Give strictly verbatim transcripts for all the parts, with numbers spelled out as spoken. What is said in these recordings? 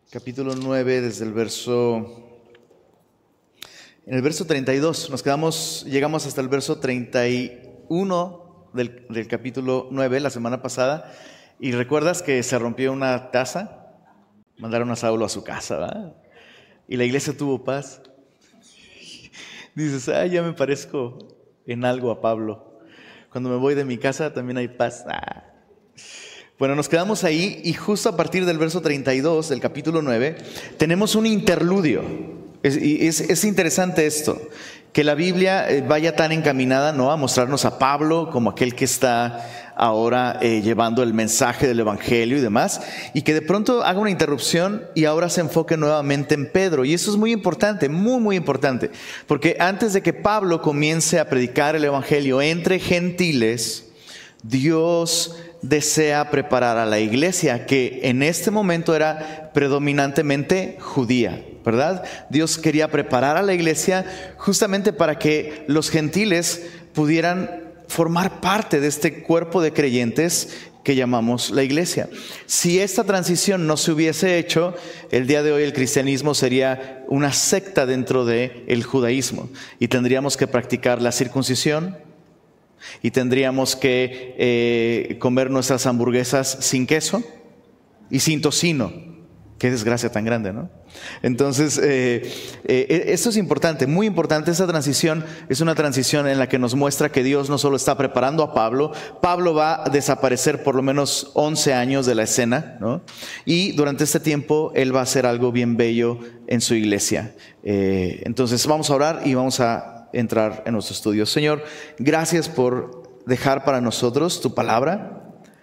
capítulo nueve, desde el verso, en el verso treinta y dos, nos quedamos, llegamos hasta el verso treinta y uno del, del capítulo nueve, la semana pasada, y recuerdas que se rompió una taza, mandaron a Saulo a su casa, ¿verdad? Y la iglesia tuvo paz. Dices, ah, ya me parezco en algo a Pablo. Cuando me voy de mi casa también hay paz. Ah. Bueno, nos quedamos ahí y justo a partir del verso treinta y dos del capítulo nueve tenemos un interludio. Es, es, es interesante esto, que la Biblia vaya tan encaminada, ¿no?, a mostrarnos a Pablo como aquel que está ahora eh, llevando el mensaje del evangelio y demás, y que de pronto haga una interrupción y ahora se enfoque nuevamente en Pedro. Y eso es muy importante, muy muy importante, porque antes de que Pablo comience a predicar el evangelio entre gentiles, Dios desea preparar a la iglesia, que en este momento era predominantemente judía, ¿verdad? Dios quería preparar a la iglesia justamente para que los gentiles pudieran formar parte de este cuerpo de creyentes que llamamos la iglesia. Si esta transición no se hubiese hecho, el día de hoy el cristianismo sería una secta dentro del judaísmo y tendríamos que practicar la circuncisión y tendríamos que eh, comer nuestras hamburguesas sin queso y sin tocino. Qué desgracia tan grande, ¿no? Entonces, eh, eh, esto es importante, muy importante. Esta transición es una transición en la que nos muestra que Dios no solo está preparando a Pablo. Pablo va a desaparecer por lo menos once años de la escena, ¿no? Y durante este tiempo él va a hacer algo bien bello en su iglesia. Eh, entonces vamos a orar y vamos a entrar en nuestro estudio. Señor, gracias por dejar para nosotros tu palabra,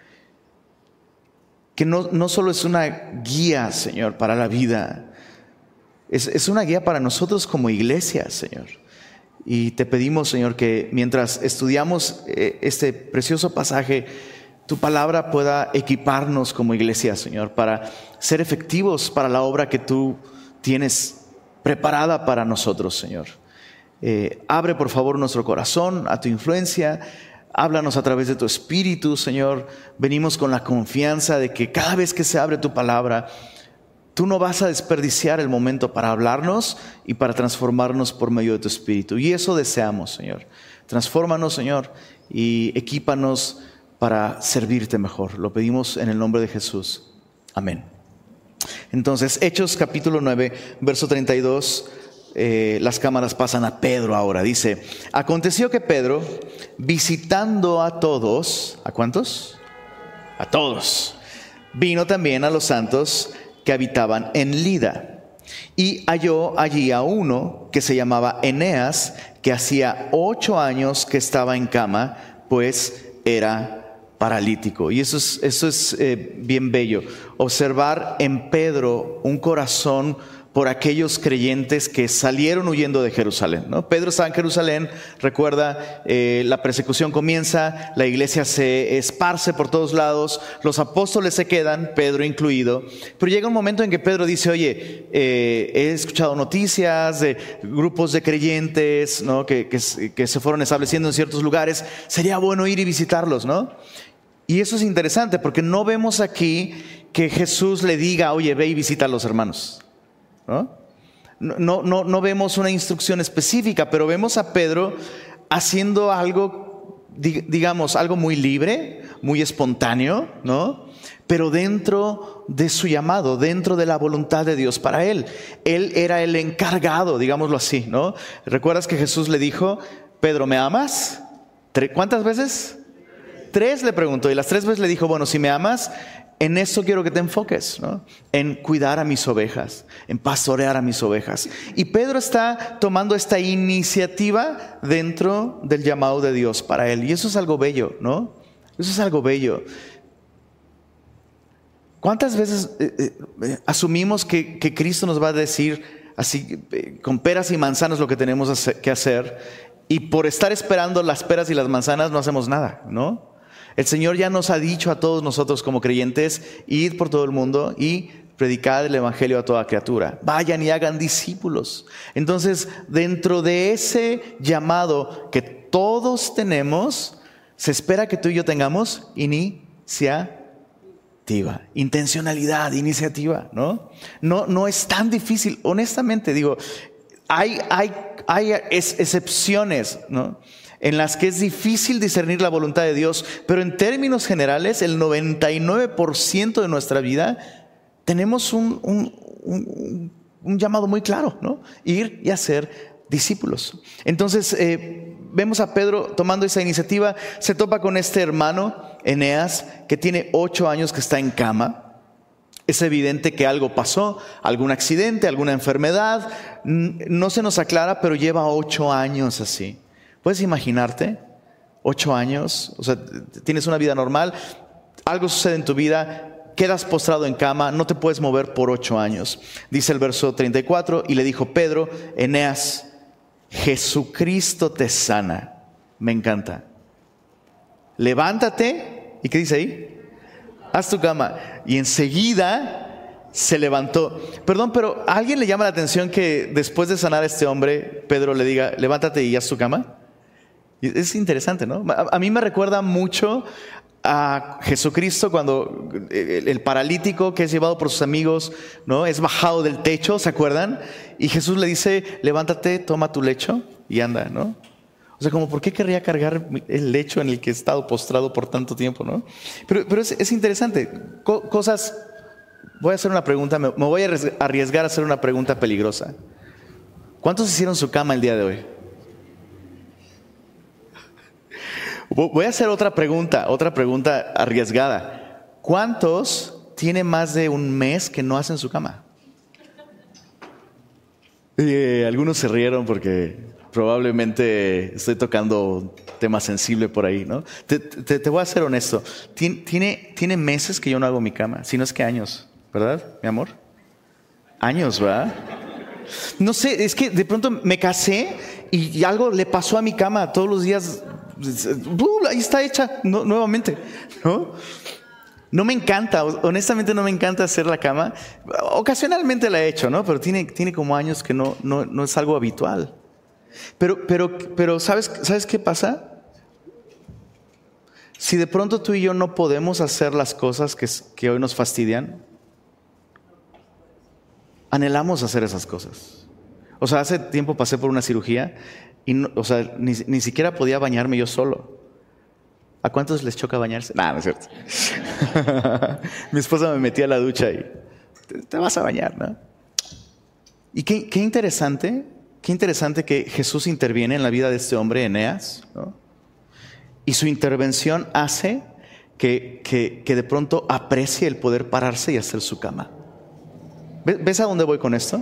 que no, no solo es una guía, Señor, para la vida, es, es una guía para nosotros como iglesia, Señor. Y te pedimos, Señor, que mientras estudiamos este precioso pasaje, tu palabra pueda equiparnos como iglesia, Señor, para ser efectivos para la obra que tú tienes preparada para nosotros, Señor. Eh, abre, por favor, nuestro corazón a tu influencia. Háblanos a través de tu Espíritu, Señor. Venimos con la confianza de que cada vez que se abre tu palabra, tú no vas a desperdiciar el momento para hablarnos y para transformarnos por medio de tu Espíritu. Y eso deseamos, Señor. Transfórmanos, Señor, y equípanos para servirte mejor. Lo pedimos en el nombre de Jesús. Amén. Entonces, Hechos capítulo nueve, verso treinta y dos. Eh, las cámaras pasan a Pedro ahora. Dice: aconteció que Pedro, visitando a todos, ¿a cuántos? A todos, vino también a los santos que habitaban en Lida, y halló allí a uno que se llamaba Eneas, que hacía ocho años que estaba en cama, pues era paralítico. Y eso es, eso es eh, bien bello, observar en Pedro un corazón por aquellos creyentes que salieron huyendo de Jerusalén, ¿no? Pedro estaba en Jerusalén, recuerda, eh, la persecución comienza, la iglesia se esparce por todos lados, los apóstoles se quedan, Pedro incluido, pero llega un momento en que Pedro dice: oye, eh, he escuchado noticias de grupos de creyentes, ¿no?, que, que, que se fueron estableciendo en ciertos lugares, sería bueno ir y visitarlos, ¿no? Y eso es interesante porque no vemos aquí que Jesús le diga: oye, ve y visita a los hermanos, ¿no? No, no, no vemos una instrucción específica, pero vemos a Pedro haciendo algo, digamos, algo muy libre, muy espontáneo, ¿no? Pero dentro de su llamado, dentro de la voluntad de Dios para él. Él era el encargado, digámoslo así, ¿no? ¿Recuerdas que Jesús le dijo: Pedro, ¿me amas? ¿Cuántas veces? Tres le preguntó, y las tres veces le dijo: bueno, si me amas, en esto quiero que te enfoques, ¿no? En cuidar a mis ovejas, en pastorear a mis ovejas. Y Pedro está tomando esta iniciativa dentro del llamado de Dios para él. Y eso es algo bello, ¿no? Eso es algo bello. ¿Cuántas veces eh, eh, asumimos que, que Cristo nos va a decir así, eh, con peras y manzanas, lo que tenemos que hacer? Y por estar esperando las peras y las manzanas no hacemos nada, ¿no? El Señor ya nos ha dicho a todos nosotros como creyentes: id por todo el mundo y predicad el evangelio a toda criatura. Vayan y hagan discípulos. Entonces, dentro de ese llamado que todos tenemos, se espera que tú y yo tengamos iniciativa. intencionalidad, iniciativa, ¿no? No, no es tan difícil, honestamente digo, hay, hay, hay ex- excepciones, ¿no?, en las que es difícil discernir la voluntad de Dios, pero en términos generales, el noventa y nueve por ciento de nuestra vida tenemos un, un, un, un llamado muy claro, ¿no? Ir y hacer discípulos. Entonces eh, vemos a Pedro tomando esa iniciativa, se topa con este hermano Eneas que tiene ocho años que está en cama. Es evidente que algo pasó, algún accidente, alguna enfermedad, no se nos aclara, pero lleva ocho años así. ¿Puedes imaginarte? Ocho años, o sea, tienes una vida normal, algo sucede en tu vida, quedas postrado en cama, no te puedes mover por ocho años. Dice el verso treinta y cuatro, y le dijo Pedro, Eneas, Jesucristo te sana. Me encanta. Levántate, ¿y qué dice ahí? Haz tu cama. Y enseguida se levantó. Perdón, pero ¿a alguien le llama la atención que después de sanar a este hombre, Pedro le diga, levántate y haz tu cama? Es interesante, ¿no? A mí me recuerda mucho a Jesucristo cuando el paralítico que es llevado por sus amigos, ¿no?, es bajado del techo, ¿se acuerdan? Y Jesús le dice, levántate, toma tu lecho y anda, ¿no? O sea, como, ¿por qué querría cargar el lecho en el que he estado postrado por tanto tiempo, ¿no? Pero, pero es, es interesante. Co- cosas, voy a hacer una pregunta, me, me voy a arriesgar a hacer una pregunta peligrosa. ¿Cuántos hicieron su cama el día de hoy? Voy a hacer otra pregunta, otra pregunta arriesgada. ¿Cuántos tienen más de un mes que no hacen su cama? Eh, algunos se rieron porque probablemente estoy tocando tema sensible por ahí, ¿no? Te, te, te voy a ser honesto. Tiene, tiene, tiene meses que yo no hago mi cama, si no es que años, ¿verdad, mi amor? Años, ¿verdad? No sé, es que de pronto me casé y, y algo le pasó a mi cama todos los días. Ahí está hecha no, nuevamente, ¿no? No me encanta, honestamente no me encanta hacer la cama. Ocasionalmente la he hecho, ¿no? Pero tiene, tiene como años que no, no, no es algo habitual. Pero, pero, pero ¿sabes, ¿sabes qué pasa? Si de pronto tú y yo no podemos hacer las cosas que, que hoy nos fastidian, anhelamos hacer esas cosas. O sea, hace tiempo pasé por una cirugía y no, o sea, ni, ni siquiera podía bañarme yo solo. ¿A cuántos les choca bañarse? Nah, no es cierto. Mi esposa me metía a la ducha y te, te vas a bañar, ¿no? Y qué, qué interesante, qué interesante que Jesús interviene en la vida de este hombre, Eneas, ¿no? Y su intervención hace que, que, que de pronto aprecie el poder pararse y hacer su cama. ¿Ves a dónde voy con esto?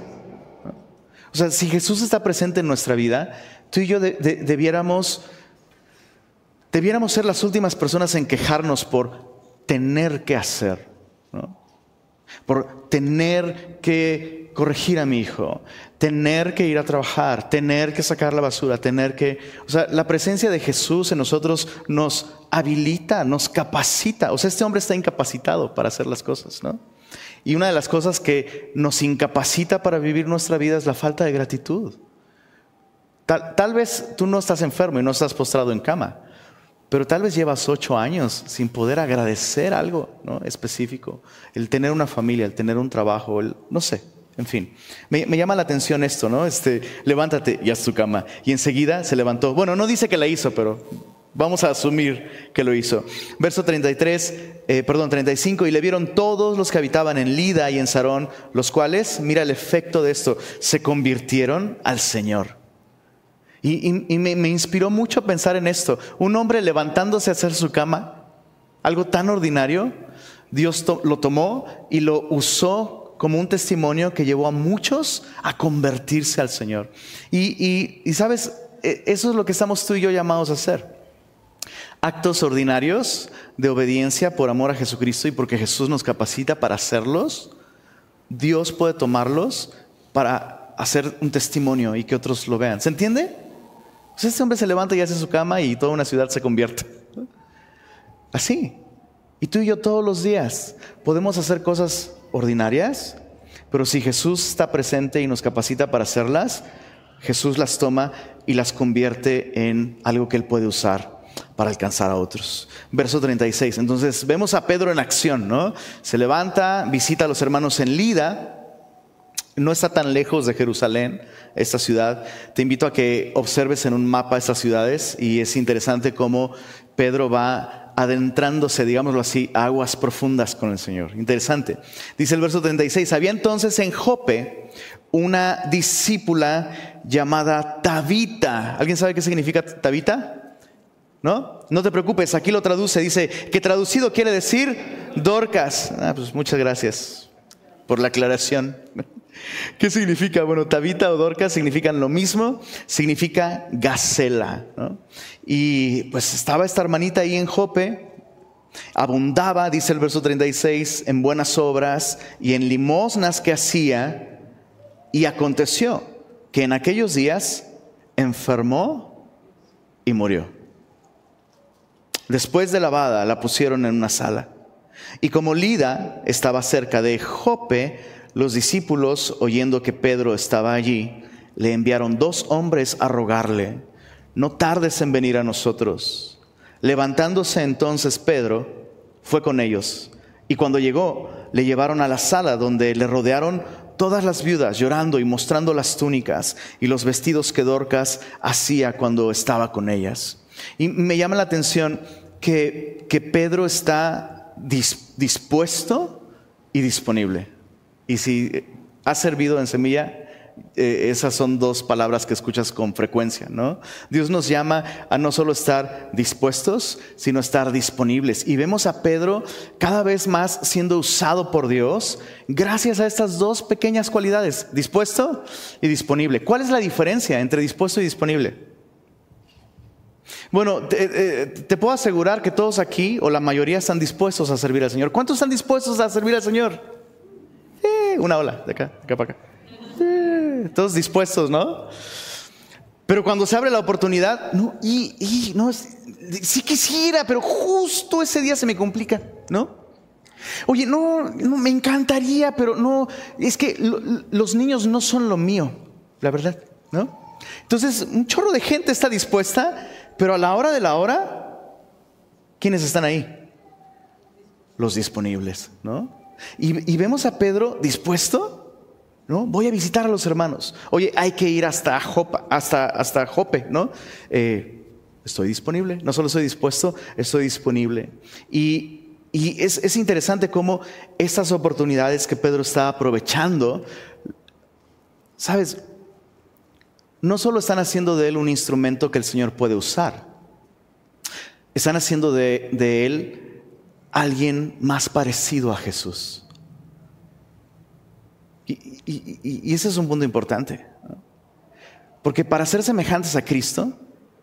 O sea, si Jesús está presente en nuestra vida, tú y yo de, de, debiéramos, debiéramos ser las últimas personas en quejarnos por tener que hacer, ¿no? Por tener que corregir a mi hijo, tener que ir a trabajar, tener que sacar la basura, tener que... O sea, la presencia de Jesús en nosotros nos habilita, nos capacita. O sea, este hombre está incapacitado para hacer las cosas, ¿no? Y una de las cosas que nos incapacita para vivir nuestra vida es la falta de gratitud. Tal, tal vez tú no estás enfermo y no estás postrado en cama, pero tal vez llevas ocho años sin poder agradecer algo, ¿no?, específico. El tener una familia, el tener un trabajo, el, no sé, en fin. Me, me llama la atención esto, ¿no? Este, levántate y haz tu cama. Y enseguida se levantó. Bueno, no dice que la hizo, pero vamos a asumir que lo hizo. Verso treinta y tres, eh, perdón, treinta y cinco. Y le vieron todos los que habitaban en Lida y en Sarón, los cuales, mira el efecto de esto, se convirtieron al Señor. Y, y, y me, me inspiró mucho pensar en esto. Un hombre levantándose a hacer su cama, algo tan ordinario, Dios to- lo tomó y lo usó como un testimonio que llevó a muchos a convertirse al Señor. Y, y, y sabes, eso es lo que estamos tú y yo llamados a hacer. Actos ordinarios de obediencia por amor a Jesucristo y porque Jesús nos capacita para hacerlos. Dios puede tomarlos para hacer un testimonio y que otros lo vean. ¿Se entiende? Pues este hombre se levanta y hace su cama y toda una ciudad se convierte. Así. Y tú y yo todos los días podemos hacer cosas ordinarias, pero si Jesús está presente y nos capacita para hacerlas, Jesús las toma y las convierte en algo que Él puede usar para para alcanzar a otros. Verso treinta y seis. Entonces vemos a Pedro en acción, ¿no? Se levanta, visita a los hermanos en Lida. No está tan lejos de Jerusalén, esta ciudad. Te invito a que observes en un mapa estas ciudades, y es interesante cómo Pedro va adentrándose, digámoslo así, a aguas profundas con el Señor. Interesante. Dice el verso treinta y seis, había entonces en Jope una discípula llamada Tabita. ¿Alguien sabe qué significa Tabita? ¿No? No te preocupes, aquí lo traduce, dice que traducido quiere decir Dorcas. Ah, pues muchas gracias por la aclaración. ¿Qué significa? Bueno, Tabita o Dorcas significan lo mismo, significa gacela, ¿no? Y pues estaba esta hermanita ahí en Jope, abundaba, dice el verso treinta y seis, en buenas obras y en limosnas que hacía, y aconteció que en aquellos días enfermó y murió. Después de lavada la pusieron en una sala, y como Lida estaba cerca de Jope, los discípulos, oyendo que Pedro estaba allí, le enviaron dos hombres a rogarle: no tardes en venir a nosotros. Levantándose entonces Pedro, fue con ellos, y cuando llegó, le llevaron a la sala, donde le rodearon todas las viudas, llorando y mostrando las túnicas y los vestidos que Dorcas hacía cuando estaba con ellas. Y me llama la atención que, que Pedro está dis, dispuesto y disponible. Y si has servido en Semilla, eh, esas son dos palabras que escuchas con frecuencia, ¿no? Dios nos llama a no solo estar dispuestos, sino estar disponibles. Y vemos a Pedro cada vez más siendo usado por Dios gracias a estas dos pequeñas cualidades: dispuesto y disponible. ¿Cuál es la diferencia entre dispuesto y disponible? Bueno, te, te puedo asegurar que todos aquí, o la mayoría, están dispuestos a servir al Señor. ¿Cuántos están dispuestos a servir al Señor? Eh, una ola, de acá, de acá para acá. Eh, todos dispuestos, ¿no? Pero cuando se abre la oportunidad, no, y, y no, sí quisiera, pero justo ese día se me complica, ¿no? Oye, no, no me encantaría, pero no, es que lo, los niños no son lo mío, la verdad, ¿no? Entonces, un chorro de gente está dispuesta, pero a la hora de la hora, ¿quiénes están ahí? Los disponibles, ¿no? Y, y vemos a Pedro dispuesto, ¿no? Voy a visitar a los hermanos. Oye, hay que ir hasta Jope, hasta, hasta Jope, ¿no? Eh, estoy disponible. No solo estoy dispuesto, estoy disponible. Y, y es, es interesante cómo estas oportunidades que Pedro está aprovechando, ¿sabes? No solo están haciendo de él un instrumento que el Señor puede usar, están haciendo de, de él alguien más parecido a Jesús. Y, y, y, y ese es un punto importante, ¿no? Porque para ser semejantes a Cristo,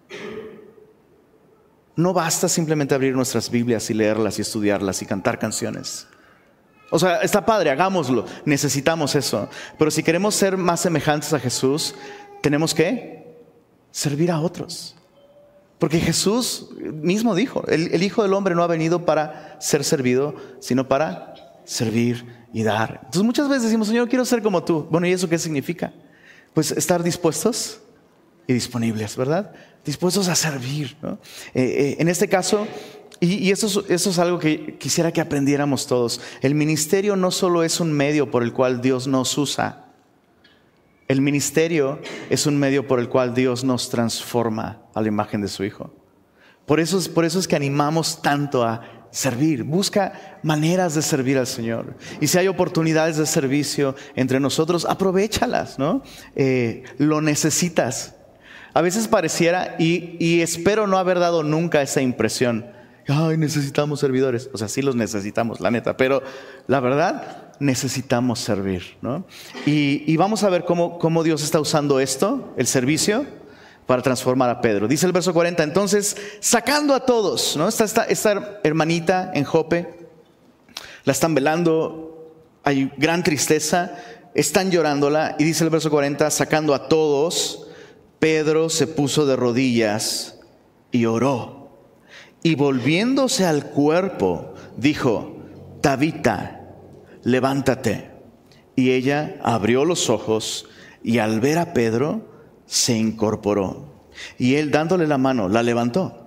no basta simplemente abrir nuestras Biblias y leerlas y estudiarlas y cantar canciones. O sea, está padre, hagámoslo, necesitamos eso. Pero si queremos ser más semejantes a Jesús, tenemos que servir a otros. Porque Jesús mismo dijo, el, el Hijo del Hombre no ha venido para ser servido, sino para servir y dar. Entonces muchas veces decimos: Señor, quiero ser como tú. Bueno, ¿y eso qué significa? Pues estar dispuestos y disponibles, ¿verdad? Dispuestos a servir, ¿no? Eh, eh, en este caso, y, y eso, es, eso es algo que quisiera que aprendiéramos todos. El ministerio no solo es un medio por el cual Dios nos usa. El ministerio es un medio por el cual Dios nos transforma a la imagen de su Hijo. Por eso, por eso es que animamos tanto a servir. Busca maneras de servir al Señor. Y si hay oportunidades de servicio entre nosotros, aprovéchalas, ¿no? Eh, lo necesitas. A veces pareciera, y, y espero no haber dado nunca esa impresión: ay, necesitamos servidores. O sea, sí los necesitamos, la neta. Pero la verdad, necesitamos servir, ¿no? Y, y vamos a ver cómo, cómo Dios está usando esto, el servicio, para transformar a Pedro. Dice el verso cuarenta, entonces, sacando a todos, ¿no? Esta, esta, esta hermanita en Jope, la están velando, hay gran tristeza, están llorándola, y dice el verso cuarenta, sacando a todos, Pedro se puso de rodillas y oró. Y volviéndose al cuerpo, dijo: Tabita, levántate. Y ella abrió los ojos, y al ver a Pedro, se incorporó. Y él, dándole la mano, la levantó.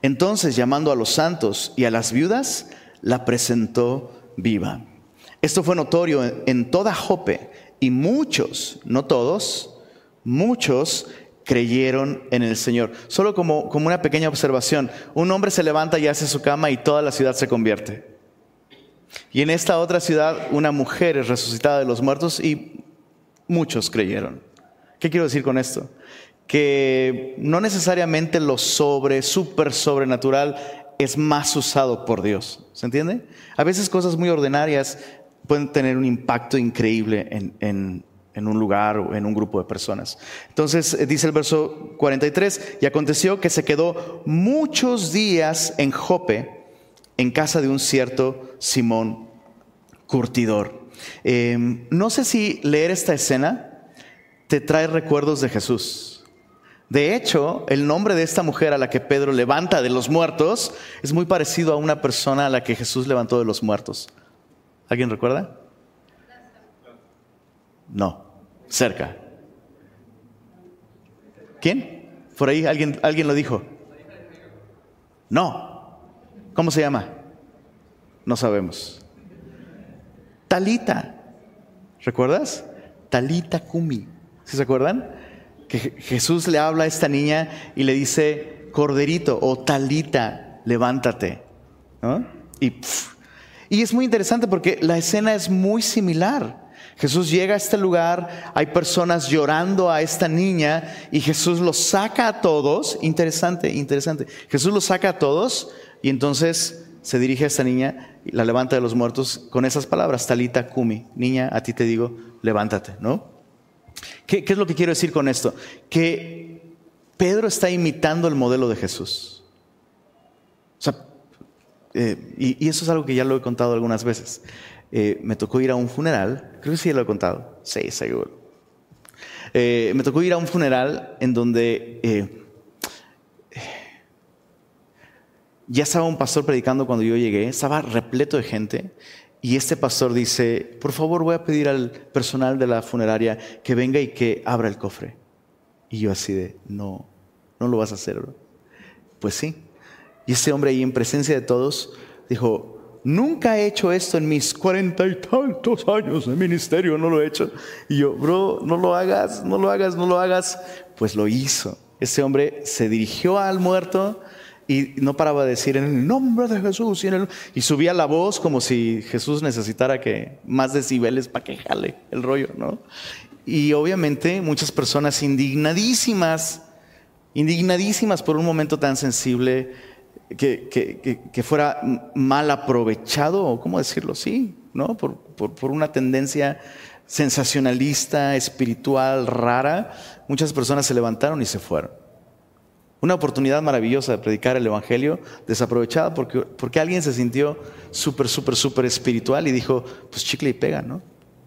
Entonces, llamando a los santos y a las viudas, la presentó viva. Esto fue notorio en toda Jope, y muchos, no todos, muchos creyeron en el Señor. Solo como, como una pequeña observación, un hombre se levanta y hace su cama y toda la ciudad se convierte. Y en esta otra ciudad una mujer es resucitada de los muertos y muchos creyeron. ¿Qué quiero decir con esto? Que no necesariamente lo sobre, súper sobrenatural es más usado por Dios. ¿Se entiende? A veces cosas muy ordinarias pueden tener un impacto increíble en, en, en un lugar o en un grupo de personas. Entonces dice el verso cuarenta y tres, y aconteció que se quedó muchos días en Jope, en casa de un cierto Simón curtidor. Eh, no sé si leer esta escena te trae recuerdos de Jesús. De hecho, el nombre de esta mujer a la que Pedro levanta de los muertos es muy parecido a una persona a la que Jesús levantó de los muertos. ¿Alguien recuerda? No, cerca. ¿Quién? Por ahí alguien, alguien lo dijo. No. ¿Cómo se llama? No sabemos. Talita. ¿Recuerdas? Talita Kumi. ¿Sí se acuerdan? Que Jesús le habla a esta niña y le dice, corderito o Talita, levántate, ¿no? Y, pff, y es muy interesante porque la escena es muy similar. Jesús llega a este lugar, hay personas llorando a esta niña y Jesús los saca a todos. Interesante, interesante. Jesús los saca a todos y entonces se dirige a esta niña y la levanta de los muertos con esas palabras, Talita Kumi, niña, a ti te digo, levántate, ¿no? ¿Qué, ¿Qué es lo que quiero decir con esto? Que Pedro está imitando el modelo de Jesús. O sea, eh, y, y eso es algo que ya lo he contado algunas veces. Eh, me tocó ir a un funeral, creo que sí ya lo he contado, sí, seguro. Eh, me tocó ir a un funeral en donde eh, ya estaba un pastor predicando cuando yo llegué, estaba repleto de gente. Y este pastor dice, por favor voy a pedir al personal de la funeraria que venga y que abra el cofre. Y yo así de, no, no lo vas a hacer, bro. Pues sí. Y este hombre ahí en presencia de todos dijo, nunca he hecho esto en mis cuarenta y tantos años de ministerio, no lo he hecho. Y yo, bro, no lo hagas, no lo hagas, no lo hagas. Pues lo hizo. Este hombre se dirigió al muerto y no paraba de decir en el nombre de Jesús y, en el... y subía la voz como si Jesús necesitara que más decibeles para que jale el rollo, ¿no? Y obviamente muchas personas indignadísimas, indignadísimas por un momento tan sensible que, que, que, que fuera mal aprovechado, o cómo decirlo, sí, ¿no? Por, por, por una tendencia sensacionalista, espiritual, rara. Muchas personas se levantaron y se fueron. Una oportunidad maravillosa de predicar el evangelio desaprovechada porque, porque alguien se sintió súper, súper, súper espiritual y dijo, pues chicle y pega, ¿no?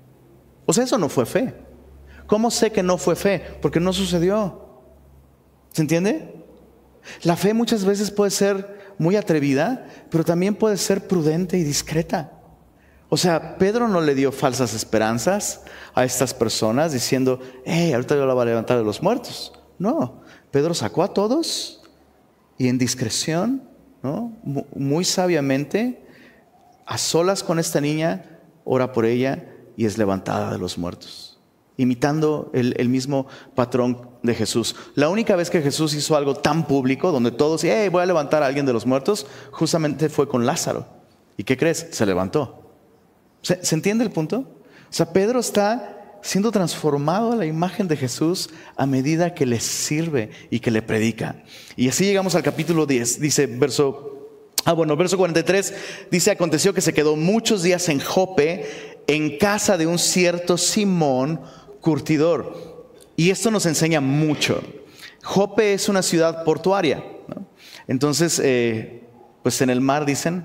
O sea, eso no fue fe. ¿Cómo sé que no fue fe? Porque no sucedió. ¿Se entiende? La fe muchas veces puede ser muy atrevida, pero también puede ser prudente y discreta. O sea, Pedro no le dio falsas esperanzas a estas personas diciendo, hey, ahorita yo la voy a levantar de los muertos. No. Pedro sacó a todos y en discreción, ¿no? Muy sabiamente, a solas con esta niña, ora por ella y es levantada de los muertos, imitando el, el mismo patrón de Jesús. La única vez que Jesús hizo algo tan público, donde todos, hey, voy a levantar a alguien de los muertos, justamente fue con Lázaro. ¿Y qué crees? Se levantó. ¿Se, ¿se entiende el punto? O sea, Pedro está siendo transformado a la imagen de Jesús a medida que le sirve y que le predica. Y así llegamos al capítulo diez, dice verso, ah bueno, verso cuarenta y tres, dice, aconteció que se quedó muchos días en Jope, en casa de un cierto Simón curtidor. Y esto nos enseña mucho. Jope es una ciudad portuaria, ¿no? Entonces, eh, pues en el mar dicen,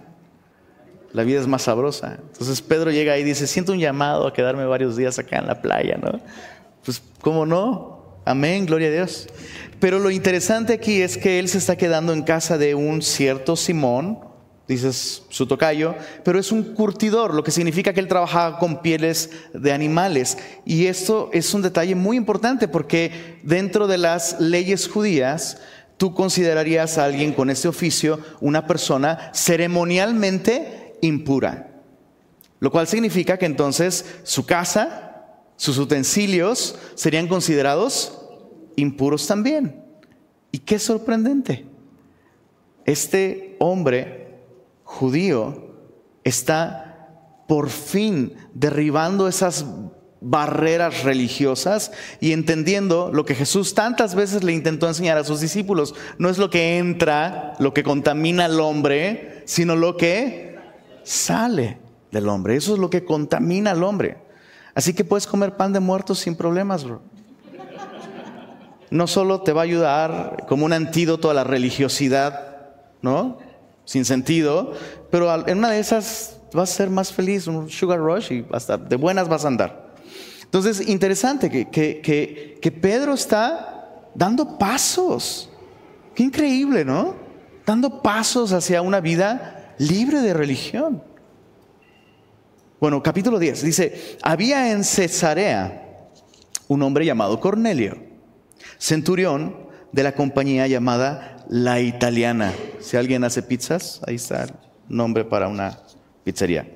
la vida es más sabrosa. Entonces Pedro llega ahí y dice, siento un llamado a quedarme varios días acá en la playa, ¿no? Pues, ¿cómo no? Amén, gloria a Dios. Pero lo interesante aquí es que él se está quedando en casa de un cierto Simón, dices su tocayo, pero es un curtidor, lo que significa que él trabajaba con pieles de animales. Y esto es un detalle muy importante porque dentro de las leyes judías, tú considerarías a alguien con este oficio una persona ceremonialmente impura. Lo cual significa que entonces su casa, sus utensilios serían considerados impuros también. Y qué sorprendente. Este hombre judío está por fin derribando esas barreras religiosas y entendiendo lo que Jesús tantas veces le intentó enseñar a sus discípulos. No es lo que entra, lo que contamina al hombre, sino lo que sale del hombre. Eso es lo que contamina al hombre. Así que puedes comer pan de muertos sin problemas, bro. No solo te va a ayudar como un antídoto a la religiosidad, ¿no? Sin sentido, pero en una de esas vas a ser más feliz, un sugar rush, y hasta de buenas vas a andar. Entonces, interesante que, que, que, que Pedro está dando pasos. Qué increíble, ¿no? Dando pasos hacia una vida libre de religión. Bueno, capítulo diez dice: había en Cesarea un hombre llamado Cornelio, centurión de la compañía llamada La Italiana. Si alguien hace pizzas, ahí está el nombre para una pizzería.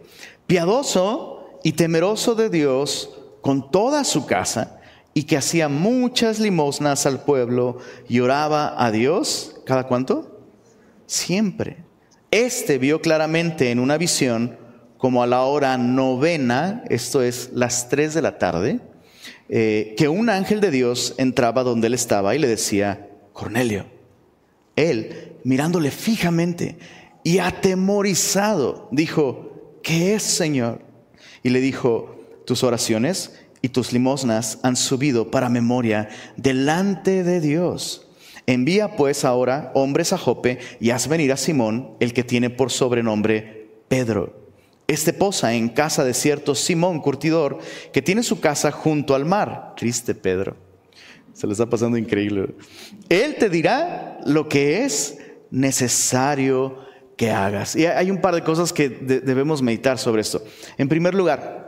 Piadoso y temeroso de Dios con toda su casa, y que hacía muchas limosnas al pueblo y oraba a Dios. ¿Cada cuánto? Siempre. Este vio claramente en una visión, como a la hora novena, esto es las tres de la tarde, eh, que un ángel de Dios entraba donde él estaba y le decía: Cornelio. Él, mirándole fijamente y atemorizado, dijo: ¿qué es, Señor? Y le dijo: tus oraciones y tus limosnas han subido para memoria delante de Dios. Envía pues ahora hombres a Jope y haz venir a Simón, el que tiene por sobrenombre Pedro. Este posa en casa de cierto Simón curtidor, que tiene su casa junto al mar. Triste Pedro, se le está pasando increíble. Él te dirá lo que es necesario que hagas. Y hay un par de cosas que de- debemos meditar sobre esto. En primer lugar,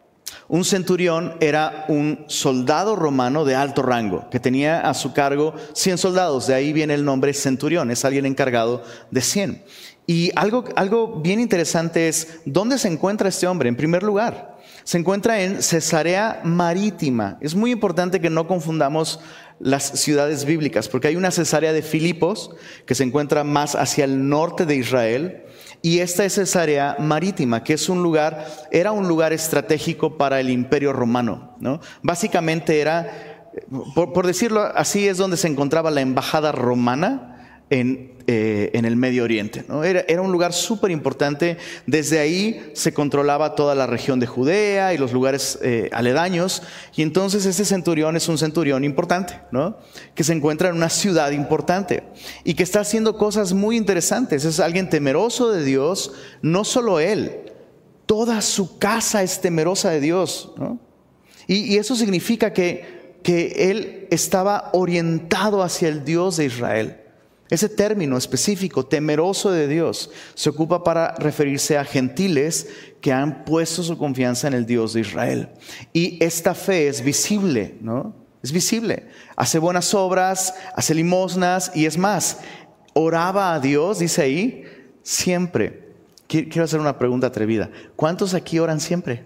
un centurión era un soldado romano de alto rango, que tenía a su cargo cien soldados. De ahí viene el nombre centurión, es alguien encargado de cien. Y algo, algo bien interesante es, ¿dónde se encuentra este hombre? En primer lugar, se encuentra en Cesarea Marítima. Es muy importante que no confundamos las ciudades bíblicas, porque hay una Cesarea de Filipos, que se encuentra más hacia el norte de Israel, y esta es Cesarea Marítima, que es un lugar, era un lugar estratégico para el Imperio Romano, ¿no? Básicamente era, por, por decirlo así, es donde se encontraba la embajada romana en, eh, en el Medio Oriente, ¿no? Era, era un lugar súper importante. Desde ahí se controlaba toda la región de Judea y los lugares eh, aledaños. Y entonces este centurión es un centurión importante, ¿no? Que se encuentra en una ciudad importante y que está haciendo cosas muy interesantes. Es alguien temeroso de Dios. No solo él, toda su casa es temerosa de Dios, ¿no? Y, y eso significa que, que él estaba orientado hacia el Dios de Israel. Ese término específico, temeroso de Dios, se ocupa para referirse a gentiles que han puesto su confianza en el Dios de Israel. Y esta fe es visible, ¿no? Es visible. Hace buenas obras, hace limosnas y es más, oraba a Dios, dice ahí, siempre. Quiero hacer una pregunta atrevida. ¿Cuántos aquí oran siempre?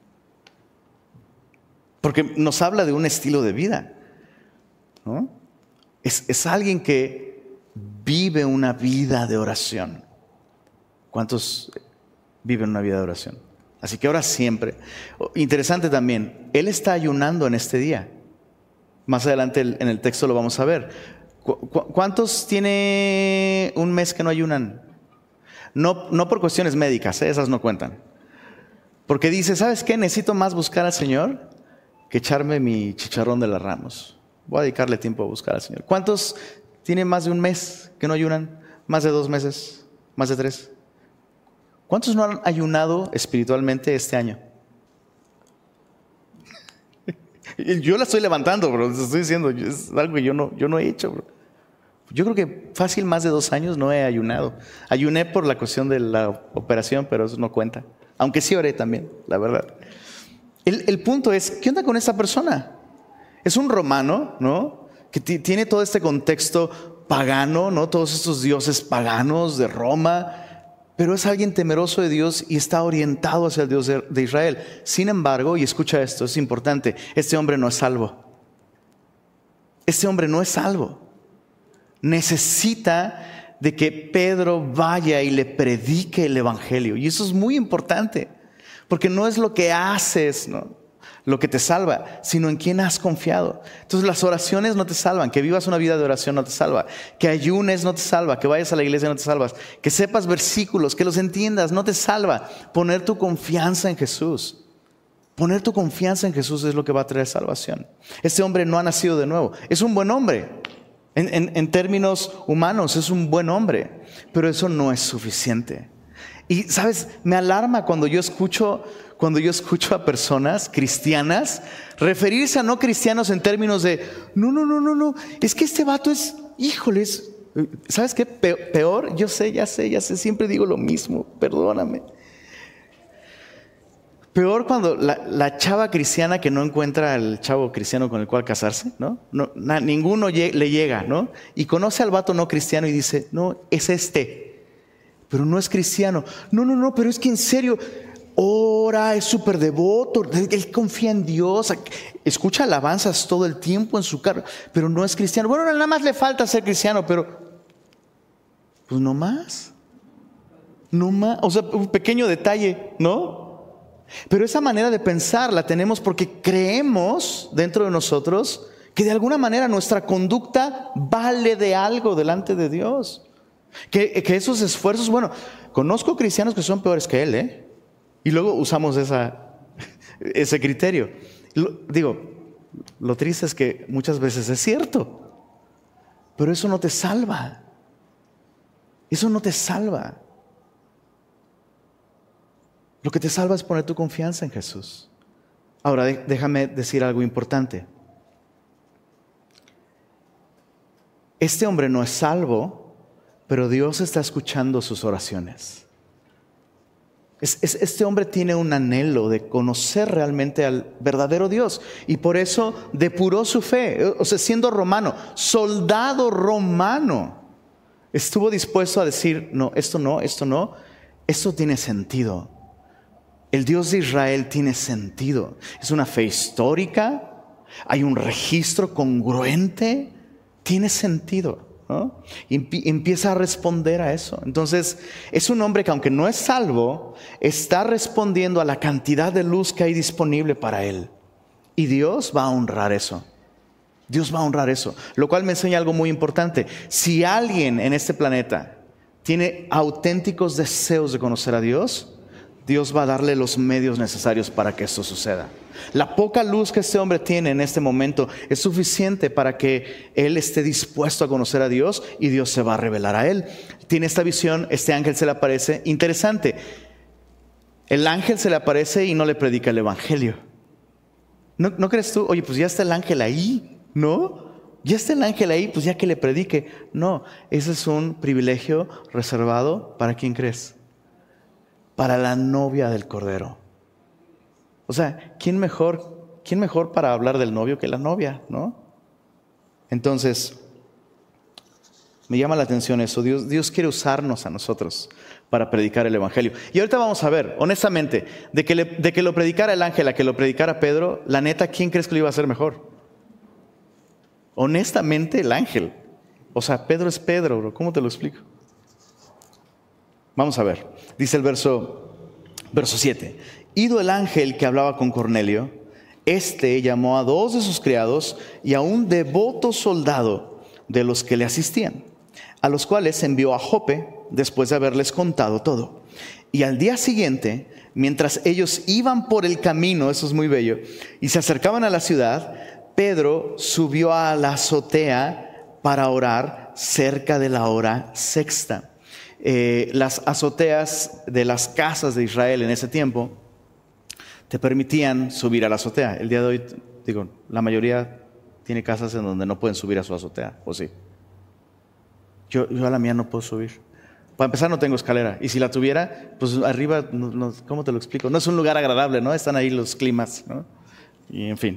Porque nos habla de un estilo de vida, ¿no? Es, es alguien que vive una vida de oración. ¿Cuántos viven una vida de oración? Así que ora siempre. Interesante también, él está ayunando en este día. Más adelante en el texto lo vamos a ver. ¿Cuántos tiene un mes que no ayunan? No, no por cuestiones médicas, ¿eh? Esas no cuentan. Porque dice, ¿sabes qué? Necesito más buscar al Señor que echarme mi chicharrón de las Ramos. Voy a dedicarle tiempo a buscar al Señor. ¿Cuántos tienen más de un mes que no ayunan? ¿Más de dos meses? ¿Más de tres? ¿Cuántos no han ayunado espiritualmente este año? Yo la estoy levantando, bro. Te estoy diciendo, es algo que yo no, yo no he hecho, bro. Yo creo que fácil más de dos años no he ayunado. Ayuné por la cuestión de la operación, pero eso no cuenta. Aunque sí oré también, la verdad. El, el punto es, ¿qué onda con esa persona? Es un romano, ¿no? Que t- tiene todo este contexto pagano, ¿no? Todos estos dioses paganos de Roma, pero es alguien temeroso de Dios y está orientado hacia el Dios de, de Israel. Sin embargo, y escucha esto, es importante, este hombre no es salvo. Este hombre no es salvo. Necesita de que Pedro vaya y le predique el evangelio. Y eso es muy importante, porque no es lo que haces, ¿no?, lo que te salva, sino en quién has confiado. Entonces las oraciones no te salvan, que vivas una vida de oración no te salva, que ayunes no te salva, que vayas a la iglesia no te salvas, que sepas versículos, que los entiendas no te salva. Poner tu confianza en Jesús, poner tu confianza en Jesús es lo que va a traer salvación. Este hombre no ha nacido de nuevo, es un buen hombre. En, en, en términos humanos es un buen hombre, pero eso no es suficiente. Y sabes, me alarma cuando yo escucho Cuando yo escucho a personas cristianas referirse a no cristianos en términos de no, no, no, no, no, es que este vato es, híjoles, ¿sabes qué? Peor, yo sé, ya sé, ya sé, siempre digo lo mismo, perdóname. Peor cuando la, la chava cristiana que no encuentra al chavo cristiano con el cual casarse, ¿no? no na, ninguno lle- le llega, ¿no? Y conoce al vato no cristiano y dice, no, es este, pero no es cristiano. No, no, no, pero es que en serio, ora, es súper devoto, él confía en Dios, escucha alabanzas todo el tiempo en su carro, pero no es cristiano. Bueno, nada más le falta ser cristiano, pero pues no más, no más, o sea, un pequeño detalle, ¿no? Pero esa manera de pensar la tenemos porque creemos dentro de nosotros que de alguna manera nuestra conducta vale de algo delante de Dios, que, que esos esfuerzos, bueno, conozco cristianos que son peores que él, ¿eh? Y luego usamos esa, ese criterio. Lo, digo, lo triste es que muchas veces es cierto, pero eso no te salva. Eso no te salva. Lo que te salva es poner tu confianza en Jesús. Ahora, déjame decir algo importante. Este hombre no es salvo, pero Dios está escuchando sus oraciones. Este hombre tiene un anhelo de conocer realmente al verdadero Dios y por eso depuró su fe. O sea, siendo romano, soldado romano, estuvo dispuesto a decir, no, esto no, esto no, esto tiene sentido. El Dios de Israel tiene sentido. Es una fe histórica, hay un registro congruente, tiene sentido, ¿no? Y empieza a responder a eso. Entonces es un hombre que, aunque no es salvo, está respondiendo a la cantidad de luz que hay disponible para él. Y Dios va a honrar eso. Dios va a honrar eso. Lo cual me enseña algo muy importante. Si alguien en este planeta tiene auténticos deseos de conocer a Dios, Dios va a darle los medios necesarios para que esto suceda. La poca luz que este hombre tiene en este momento es suficiente para que él esté dispuesto a conocer a Dios y Dios se va a revelar a él. Tiene esta visión, este ángel se le aparece. Interesante, el ángel se le aparece y no le predica el evangelio. ¿No, no crees tú? Oye, pues ya está el ángel ahí, ¿no? Ya está el ángel ahí, pues ya que le predique. No, ese es un privilegio reservado ¿para quién crees? Para la novia del Cordero. O sea, ¿quién mejor, quién mejor para hablar del novio que la novia, ¿no? Entonces, me llama la atención eso. Dios, Dios quiere usarnos a nosotros para predicar el evangelio. Y ahorita vamos a ver, honestamente, de que, le, de que lo predicara el ángel a que lo predicara Pedro, la neta, ¿quién crees que lo iba a hacer mejor? Honestamente, el ángel. O sea, Pedro es Pedro, bro. ¿Cómo te lo explico? Vamos a ver. Dice el verso, verso siete. Ido el ángel que hablaba con Cornelio, este llamó a dos de sus criados y a un devoto soldado de los que le asistían, a los cuales envió a Jope después de haberles contado todo. Y al día siguiente, mientras ellos iban por el camino, eso es muy bello, y se acercaban a la ciudad, Pedro subió a la azotea para orar cerca de la hora sexta. Eh, las azoteas de las casas de Israel en ese tiempo te permitían subir a la azotea. El día de hoy, digo, la mayoría tiene casas en donde no pueden subir a su azotea, ¿o sí? Yo, yo a la mía no puedo subir. Para empezar, no tengo escalera. Y si la tuviera, pues arriba, no, no, ¿cómo te lo explico? No es un lugar agradable, ¿no? Están ahí los climas, ¿no? Y en fin.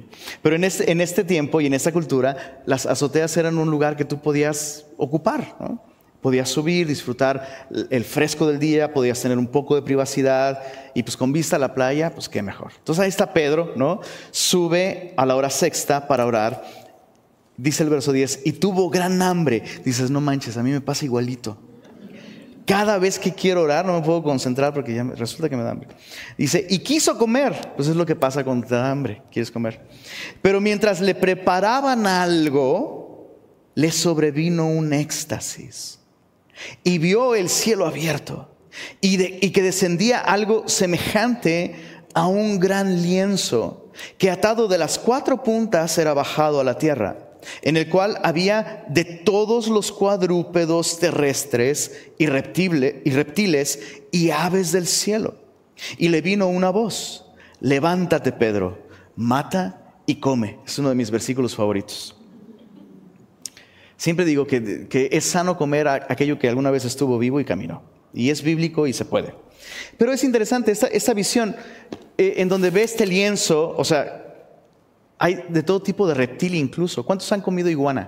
Pero en este, en este tiempo y en esta cultura, las azoteas eran un lugar que tú podías ocupar, ¿no? Podías subir, disfrutar el fresco del día, podías tener un poco de privacidad y pues con vista a la playa, pues qué mejor. Entonces ahí está Pedro, ¿no? Sube a la hora sexta para orar. Dice el verso diez, y tuvo gran hambre. Dices, no manches, a mí me pasa igualito. Cada vez que quiero orar no me puedo concentrar porque ya me, resulta que me da hambre. Dice, y quiso comer. Pues es lo que pasa cuando te da hambre, quieres comer. Pero mientras le preparaban algo, le sobrevino un éxtasis. Y vio el cielo abierto y, de, y que descendía algo semejante a un gran lienzo que atado de las cuatro puntas era bajado a la tierra, en el cual había de todos los cuadrúpedos terrestres y, reptile, y reptiles y aves del cielo. Y le vino una voz, levántate Pedro, mata y come. Es uno de mis versículos favoritos. Siempre digo que, que es sano comer a aquello que alguna vez estuvo vivo y caminó. Y es bíblico y se puede. Pero es interesante esta, esta visión eh, en donde ve este lienzo, o sea, hay de todo tipo de reptil incluso. ¿Cuántos han comido iguana?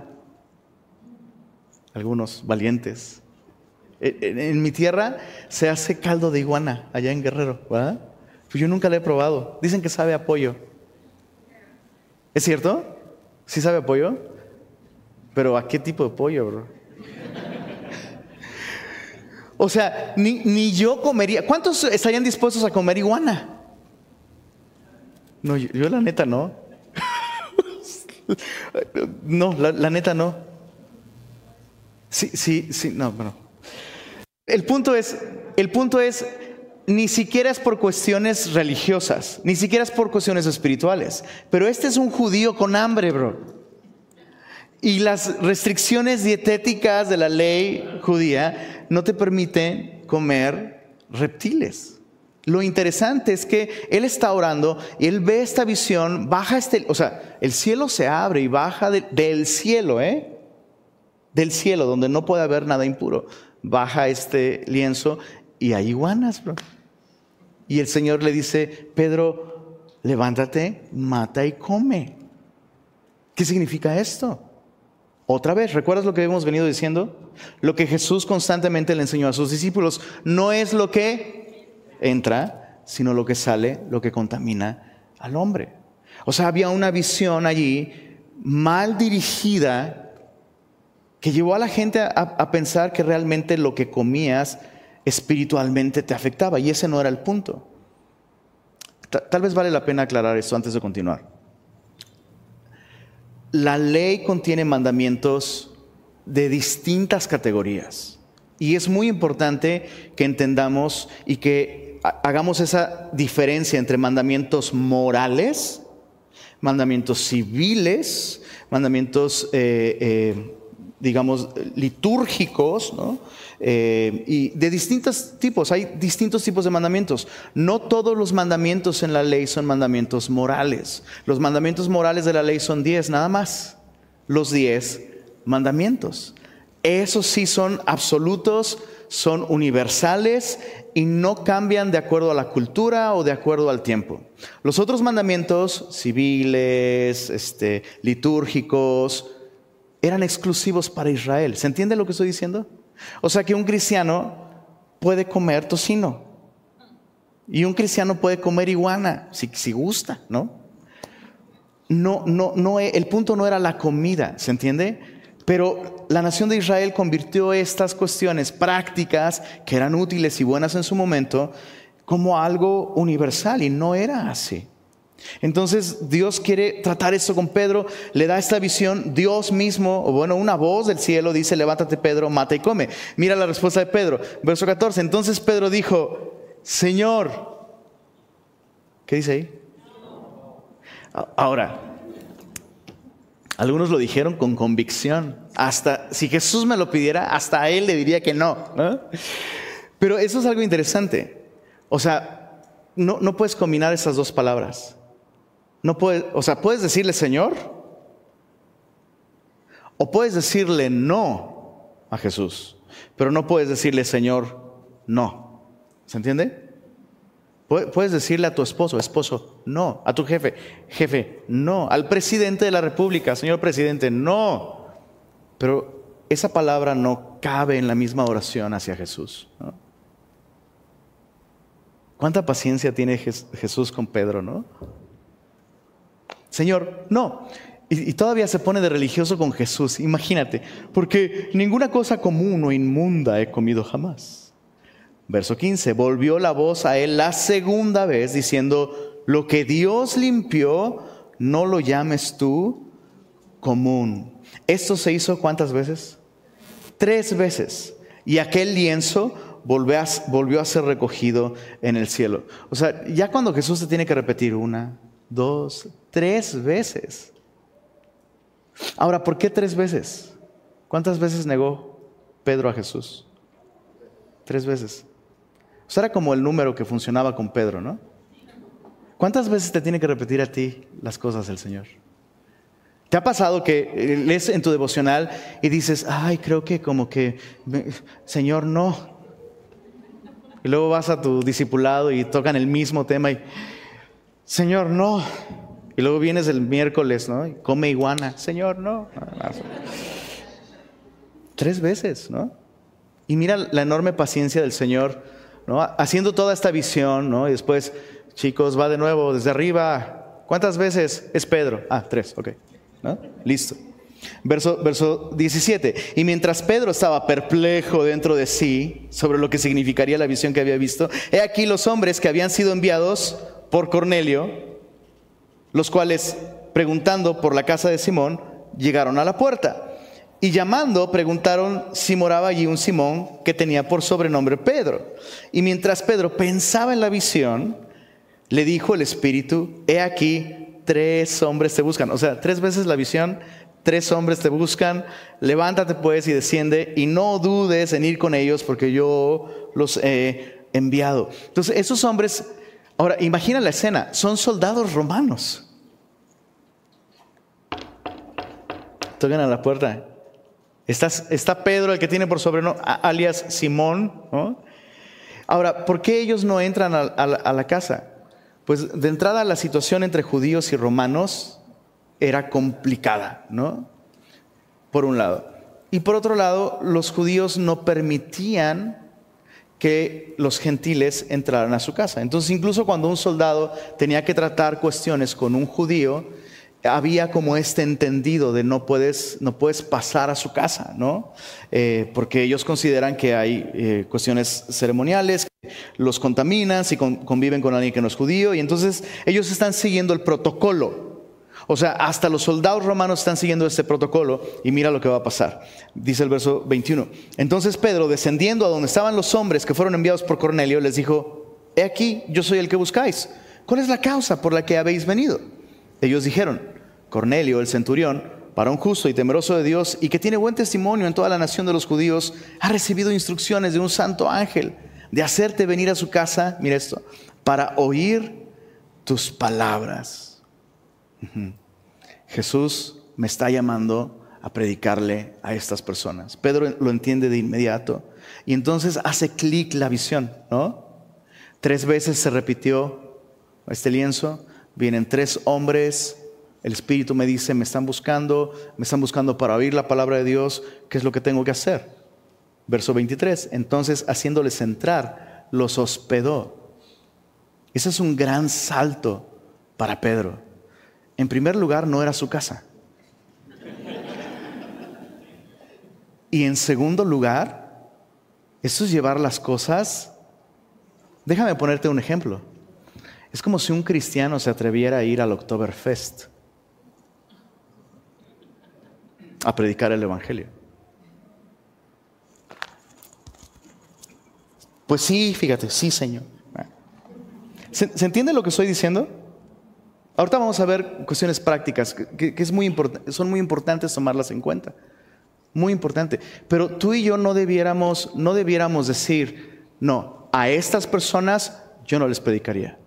Algunos valientes. En, en mi tierra se hace caldo de iguana, allá en Guerrero, ¿verdad? Pues yo nunca lo he probado. Dicen que sabe a pollo. ¿Es cierto? ¿Sí sabe a pollo? Pero ¿a qué tipo de pollo, bro? O sea, ni, ni yo comería. ¿Cuántos estarían dispuestos a comer iguana? No, yo, yo la neta no. No, la, la neta no. Sí, sí, sí, no, bueno. El punto es, el punto es, ni siquiera es por cuestiones religiosas, ni siquiera es por cuestiones espirituales. Pero este es un judío con hambre, bro. Y las restricciones dietéticas de la ley judía no te permiten comer reptiles. Lo interesante es que él está orando y él ve esta visión, baja este, o sea, el cielo se abre y baja de, del cielo, ¿eh? Del cielo, donde no puede haber nada impuro. Baja este lienzo y hay iguanas, bro. Y el Señor le dice, Pedro, levántate, mata y come. ¿Qué significa esto? Otra vez, ¿recuerdas lo que hemos venido diciendo? Lo que Jesús constantemente le enseñó a sus discípulos no es lo que entra, sino lo que sale, lo que contamina al hombre. O sea, había una visión allí mal dirigida que llevó a la gente a, a pensar que realmente lo que comías espiritualmente te afectaba, y ese no era el punto. Tal vez vale la pena aclarar esto antes de continuar. La ley contiene mandamientos de distintas categorías y es muy importante que entendamos y que hagamos esa diferencia entre mandamientos morales, mandamientos civiles, mandamientos, eh, eh, digamos, litúrgicos, ¿no? Eh, y de distintos tipos. Hay distintos tipos de mandamientos. No todos los mandamientos en la ley son mandamientos morales. Los mandamientos morales de la ley son diez, nada más. Los diez mandamientos. Esos sí son absolutos, son universales y no cambian de acuerdo a la cultura o de acuerdo al tiempo. Los otros mandamientos civiles, este, litúrgicos, eran exclusivos para Israel. ¿Se entiende lo que estoy diciendo? O sea que un cristiano puede comer tocino y un cristiano puede comer iguana si, si gusta, ¿no? No, no, no, el punto no era la comida, ¿se entiende? Pero la nación de Israel convirtió estas cuestiones prácticas que eran útiles y buenas en su momento como algo universal y no era así. Entonces Dios quiere tratar esto con Pedro, le da esta visión, Dios mismo, o bueno, una voz del cielo dice, levántate Pedro, mata y come. Mira la respuesta de Pedro, verso catorce, entonces Pedro dijo, Señor, ¿qué dice ahí? Ahora, algunos lo dijeron con convicción, hasta si Jesús me lo pidiera, hasta a él le diría que no, ¿no? Pero eso es algo interesante, o sea, no, no puedes combinar esas dos palabras. No puedes, o sea, puedes decirle Señor o puedes decirle no a Jesús, pero no puedes decirle Señor no. ¿Se entiende? Puedes decirle a tu esposo, esposo, no. A tu jefe, jefe, no. Al presidente de la República, señor presidente, no. Pero esa palabra no cabe en la misma oración hacia Jesús, ¿no? ¿Cuánta paciencia tiene Jesús con Pedro, no? Señor, no. Y, y todavía se pone de religioso con Jesús, imagínate, porque ninguna cosa común o inmunda he comido jamás. Verso quince, volvió la voz a él la segunda vez diciendo, lo que Dios limpió, no lo llames tú común. Esto se hizo ¿cuántas veces? Tres veces. Y aquel lienzo volvió a, volvió a ser recogido en el cielo. O sea, ya cuando Jesús se tiene que repetir una, dos, tres veces. Ahora, ¿por qué tres veces? ¿Cuántas veces negó Pedro a Jesús? Tres veces. O sea, era como el número que funcionaba con Pedro, ¿no? ¿Cuántas veces te tiene que repetir a ti las cosas del Señor? ¿Te ha pasado que lees en tu devocional y dices, ay, creo que como que, Señor, no? Y luego vas a tu discipulado y tocan el mismo tema y, Señor, no. Y luego vienes el miércoles, ¿no? Y come iguana, Señor, no. Tres veces, ¿no? Y mira la enorme paciencia del Señor, ¿no? Haciendo toda esta visión, ¿no? Y después, chicos, va de nuevo desde arriba. ¿Cuántas veces es Pedro? Ah, tres, ok, ¿no? Listo. Verso, verso diecisiete. Y mientras Pedro estaba perplejo dentro de sí sobre lo que significaría la visión que había visto, he aquí los hombres que habían sido enviados por Cornelio, los cuales, preguntando por la casa de Simón, llegaron a la puerta. Y llamando, preguntaron si moraba allí un Simón que tenía por sobrenombre Pedro. Y mientras Pedro pensaba en la visión, le dijo el Espíritu, he aquí, tres hombres te buscan. O sea, tres veces la visión, tres hombres te buscan. Levántate pues y desciende y no dudes en ir con ellos porque yo los he enviado. Entonces, esos hombres, ahora imagina la escena, son soldados romanos. Tocan a la puerta. Está, está Pedro, el que tiene por sobrenombre, alias Simón, ¿no? Ahora, ¿por qué ellos no entran a, a, a la casa? Pues de entrada la situación entre judíos y romanos era complicada, ¿no? Por un lado. Y por otro lado, los judíos no permitían que los gentiles entraran a su casa. Entonces, incluso cuando un soldado tenía que tratar cuestiones con un judío, había como este entendido de no puedes, no puedes pasar a su casa, ¿no? Eh, porque ellos consideran que hay eh, cuestiones ceremoniales que los contaminan si con, conviven con alguien que no es judío, y entonces ellos están siguiendo el protocolo. O sea, hasta los soldados romanos están siguiendo este protocolo, y mira lo que va a pasar. Dice el verso veintiuno. Entonces Pedro, descendiendo a donde estaban los hombres que fueron enviados por Cornelio, les dijo, he aquí, yo soy el que buscáis. ¿Cuál es la causa por la que habéis venido? Ellos dijeron, Cornelio, el centurión, varón justo y temeroso de Dios, y que tiene buen testimonio en toda la nación de los judíos, ha recibido instrucciones de un santo ángel de hacerte venir a su casa, mira esto, para oír tus palabras. Uh-huh. Jesús me está llamando a predicarle a estas personas. Pedro lo entiende de inmediato y entonces hace clic la visión, ¿no? Tres veces se repitió este lienzo, vienen tres hombres. El Espíritu me dice, me están buscando, me están buscando para oír la palabra de Dios. ¿Qué es lo que tengo que hacer? Verso veintitrés. Entonces, haciéndoles entrar, los hospedó. Ese es un gran salto para Pedro. En primer lugar, no era su casa. Y en segundo lugar, eso es llevar las cosas. Déjame ponerte un ejemplo. Es como si un cristiano se atreviera a ir al Oktoberfest a predicar el Evangelio. Pues sí, fíjate, sí, Señor. ¿Se, ¿se entiende lo que estoy diciendo? Ahorita vamos a ver cuestiones prácticas que, que es muy import- son muy importantes tomarlas en cuenta. Muy importante. Pero tú y yo no debiéramos, no debiéramos decir, no, a estas personas yo no les predicaría.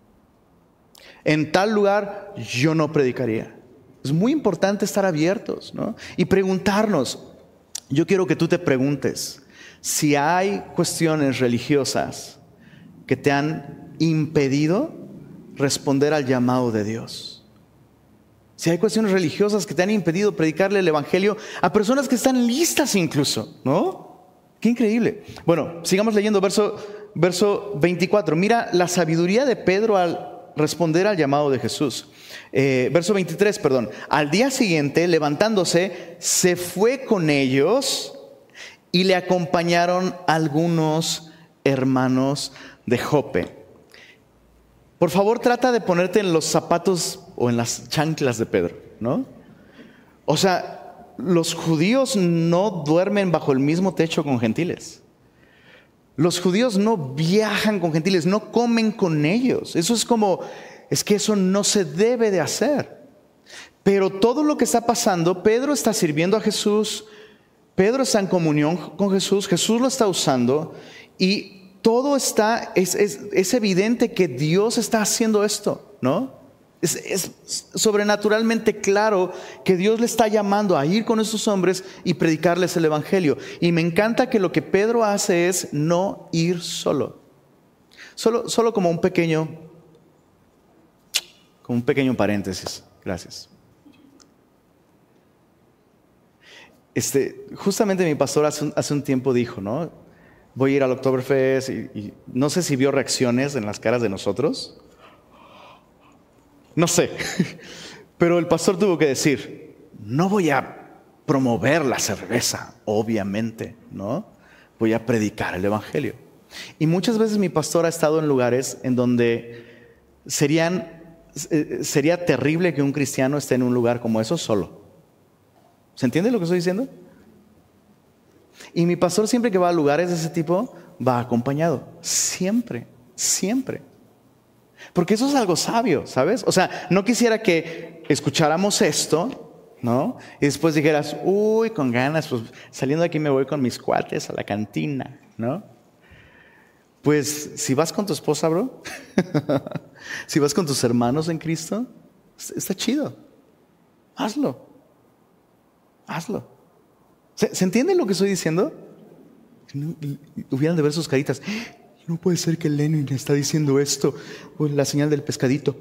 En tal lugar yo no predicaría. Es muy importante estar abiertos, ¿no? Y preguntarnos. Yo quiero que tú te preguntes si hay cuestiones religiosas que te han impedido responder al llamado de Dios. Si hay cuestiones religiosas que te han impedido predicarle el evangelio a personas que están listas incluso, ¿no? Qué increíble. Bueno, sigamos leyendo verso, verso veinticuatro. Mira la sabiduría de Pedro al responder al llamado de Jesús. Eh, verso veintitrés, perdón. Al día siguiente, levantándose, se fue con ellos y le acompañaron algunos hermanos de Jope. Por favor, trata de ponerte en los zapatos o en las chanclas de Pedro, ¿no? O sea, los judíos no duermen bajo el mismo techo con gentiles. Los judíos no viajan con gentiles, no comen con ellos. Eso es como, es que eso no se debe de hacer. Pero todo lo que está pasando, Pedro está sirviendo a Jesús, Pedro está en comunión con Jesús, Jesús lo está usando y todo está, es, es, es evidente que Dios está haciendo esto, ¿no? Es, es sobrenaturalmente claro que Dios le está llamando a ir con estos hombres y predicarles el evangelio. Y me encanta que lo que Pedro hace es no ir solo. Solo, solo como un pequeño, como un pequeño paréntesis. Gracias. Este, justamente mi pastor hace un, hace un tiempo dijo, ¿no? Voy a ir al Oktoberfest y, y no sé si vio reacciones en las caras de nosotros. No sé. Pero el pastor tuvo que decir, no voy a promover la cerveza, obviamente, ¿no? Voy a predicar el evangelio. Y muchas veces mi pastor ha estado en lugares en donde serían, sería terrible que un cristiano esté en un lugar como eso solo. ¿Se entiende lo que estoy diciendo? Y mi pastor siempre que va a lugares de ese tipo, va acompañado. Siempre, siempre. Porque eso es algo sabio, ¿sabes? O sea, no quisiera que escucháramos esto, ¿no? Y después dijeras, uy, con ganas, pues saliendo de aquí me voy con mis cuates a la cantina, ¿no? Pues si vas con tu esposa, bro, si vas con tus hermanos en Cristo, está chido. Hazlo. Hazlo. ¿Se, ¿Se entiende lo que estoy diciendo? No, hubieran de ver sus caritas. No puede ser que Lenin está diciendo esto. O la señal del pescadito.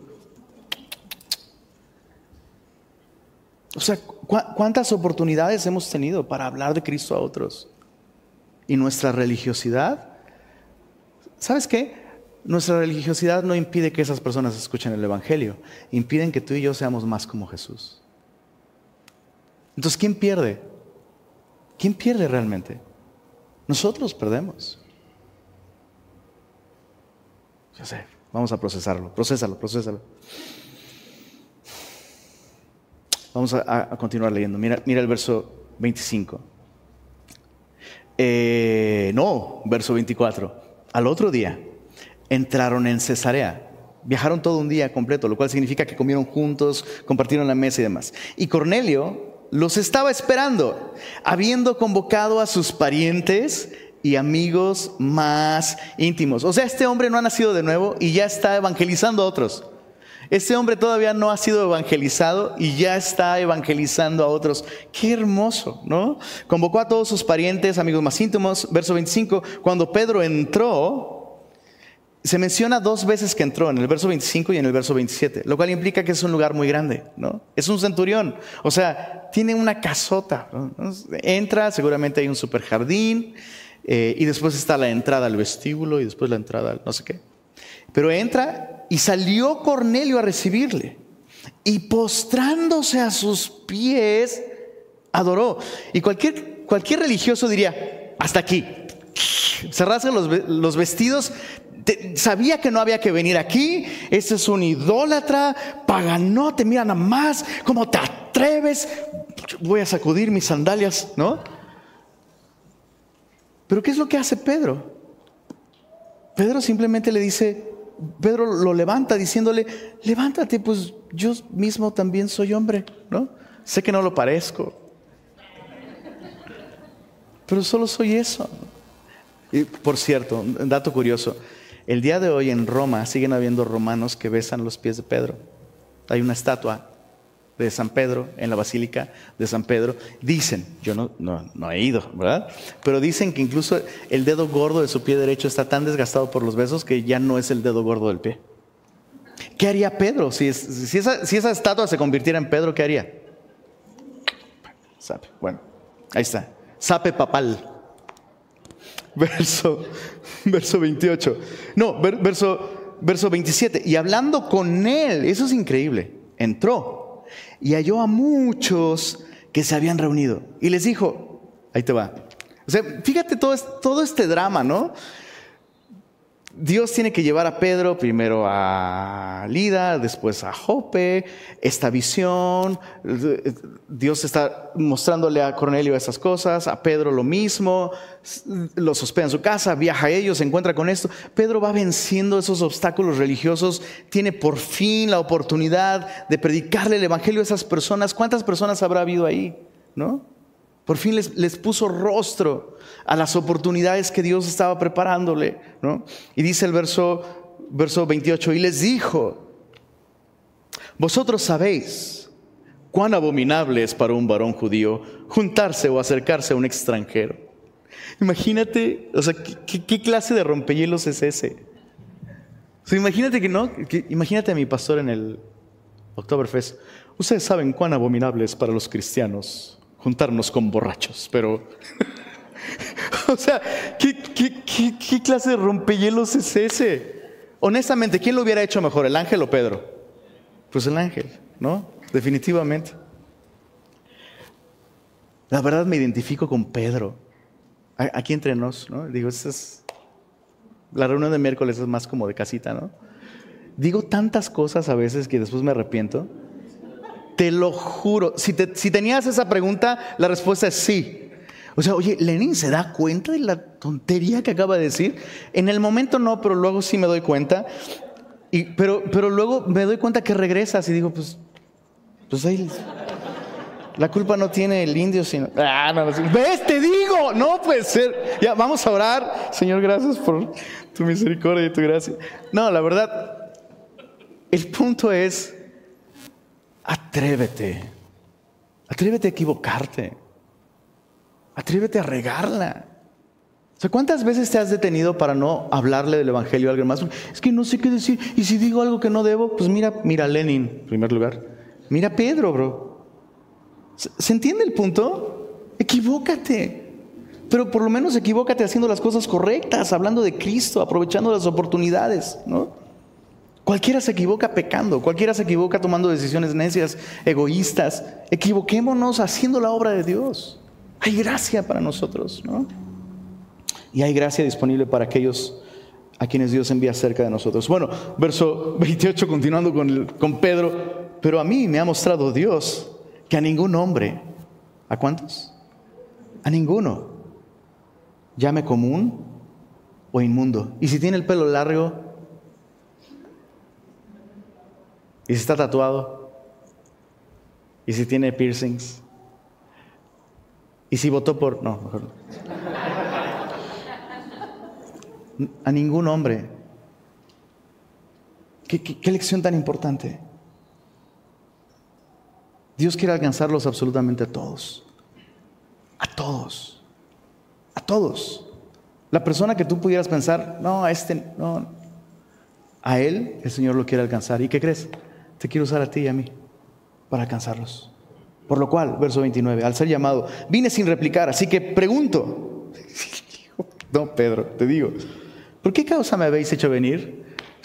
O sea, ¿cu- ¿cuántas oportunidades hemos tenido para hablar de Cristo a otros? Y nuestra religiosidad, ¿sabes qué? Nuestra religiosidad no impide que esas personas escuchen el evangelio. Impiden que tú y yo seamos más como Jesús. Entonces, ¿quién pierde? ¿Quién pierde realmente? Nosotros perdemos. Ya sé, vamos a procesarlo, procésalo, procésalo. Vamos a, a continuar leyendo. Mira, mira el verso veinticinco. Eh, no, verso veinticuatro. Al otro día entraron en Cesarea. Viajaron todo un día completo, lo cual significa que comieron juntos, compartieron la mesa y demás. Y Cornelio los estaba esperando, habiendo convocado a sus parientes y amigos más íntimos. O sea, este hombre no ha nacido de nuevo y ya está evangelizando a otros. Este hombre todavía no ha sido evangelizado y ya está evangelizando a otros. Qué hermoso, ¿no? Convocó a todos sus parientes, amigos más íntimos. Verso veinticinco, cuando Pedro entró, se menciona dos veces que entró, en el verso veinticinco y en el verso veintisiete, lo cual implica que es un lugar muy grande, ¿no? Es un centurión, o sea, tiene una casota, ¿no? Entra, seguramente hay un super jardín, eh, y después está la entrada al vestíbulo y después la entrada al no sé qué. Pero entra y salió Cornelio a recibirle y postrándose a sus pies adoró. Y cualquier, cualquier religioso diría, hasta aquí, se rasga los, los vestidos. Te, sabía que no había que venir aquí. Este es un idólatra, paganote, mira nada más, ¿cómo te atreves? Voy a sacudir mis sandalias, ¿no? Pero ¿qué es lo que hace Pedro? Pedro simplemente le dice, Pedro lo levanta diciéndole, levántate, pues yo mismo también soy hombre, ¿no? Sé que no lo parezco, pero solo soy eso. Y por cierto, un dato curioso, el día de hoy en Roma siguen habiendo romanos que besan los pies de Pedro. Hay una estatua de San Pedro, en la Basílica de San Pedro. Dicen, yo no, no, no he ido, ¿verdad? Pero dicen que incluso el dedo gordo de su pie derecho está tan desgastado por los besos que ya no es el dedo gordo del pie. ¿Qué haría Pedro? Si, es, si, esa, si esa estatua se convirtiera en Pedro, ¿qué haría? Sape. Bueno, ahí está. Sape papal. Verso, verso veintiocho. No, ver, verso, verso veintisiete. Y hablando con él, eso es increíble, entró y halló a muchos que se habían reunido. Y les dijo, ahí te va. O sea, fíjate todo, todo este drama, ¿no? Dios tiene que llevar a Pedro primero a Lida, después a Jope, esta visión. Dios está mostrándole a Cornelio esas cosas, a Pedro lo mismo, los hospeda en su casa, viaja a ellos, se encuentra con esto. Pedro va venciendo esos obstáculos religiosos, tiene por fin la oportunidad de predicarle el evangelio a esas personas. ¿Cuántas personas habrá habido ahí? ¿No? Por fin les, les puso rostro a las oportunidades que Dios estaba preparándole, ¿no? Y dice el verso, verso veintiocho, y les dijo, vosotros sabéis cuán abominable es para un varón judío juntarse o acercarse a un extranjero. Imagínate, o sea, ¿qué, qué clase de rompehielos es ese? O sea, imagínate que no, que, imagínate a mi pastor en el Oktoberfest. Ustedes saben cuán abominable es para los cristianos juntarnos con borrachos, pero o sea, ¿qué, qué, qué, ¿qué clase de rompehielos es ese? Honestamente, ¿quién lo hubiera hecho mejor, el ángel o Pedro? Pues el ángel, ¿no? Definitivamente. La verdad me identifico con Pedro. Aquí entre nos, ¿no? Digo, esta es la reunión de miércoles es más como de casita, ¿no? Digo tantas cosas a veces que después me arrepiento. Te lo juro, si, te, si tenías esa pregunta, la respuesta es sí. O sea, oye, ¿Lenin se da cuenta de la tontería que acaba de decir? En el momento no, pero luego sí me doy cuenta. Y, pero, pero luego me doy cuenta que regresas y digo, pues, pues ahí, la culpa no tiene el indio, sino... Ah, no, no, ¿ves? Te digo, no puede ser. Ya, vamos a orar. Señor, gracias por tu misericordia y tu gracia. No, la verdad, el punto es... Atrévete, atrévete a equivocarte, atrévete a regarla. O sea, ¿cuántas veces te has detenido para no hablarle del evangelio a alguien más? Es que no sé qué decir, y si digo algo que no debo, pues mira, mira a Lenin, en primer lugar. Mira a Pedro, bro. ¿Se entiende el punto? Equivócate, pero por lo menos equivócate haciendo las cosas correctas, hablando de Cristo, aprovechando las oportunidades, ¿no? Cualquiera se equivoca pecando, cualquiera se equivoca tomando decisiones necias, egoístas. Equivoquémonos haciendo la obra de Dios. Hay gracia para nosotros, ¿no? Y hay gracia disponible para aquellos a quienes Dios envía cerca de nosotros. Bueno, verso veintiocho, continuando con, el, con Pedro. Pero a mí me ha mostrado Dios que a ningún hombre, ¿a cuántos? A ninguno, llame común o inmundo. Y si tiene el pelo largo, y si está tatuado, y si tiene piercings, y si votó por... No, mejor no. A ningún hombre. ¿Qué, qué, qué lección tan importante? Dios quiere alcanzarlos absolutamente a todos. A todos. A todos. La persona que tú pudieras pensar, no, a este, no. A él, el Señor lo quiere alcanzar. ¿Y qué crees? Te quiero usar a ti y a mí para alcanzarlos. Por lo cual, verso veintinueve, al ser llamado, vine sin replicar, así que pregunto. No, Pedro, te digo, ¿por qué causa me habéis hecho venir?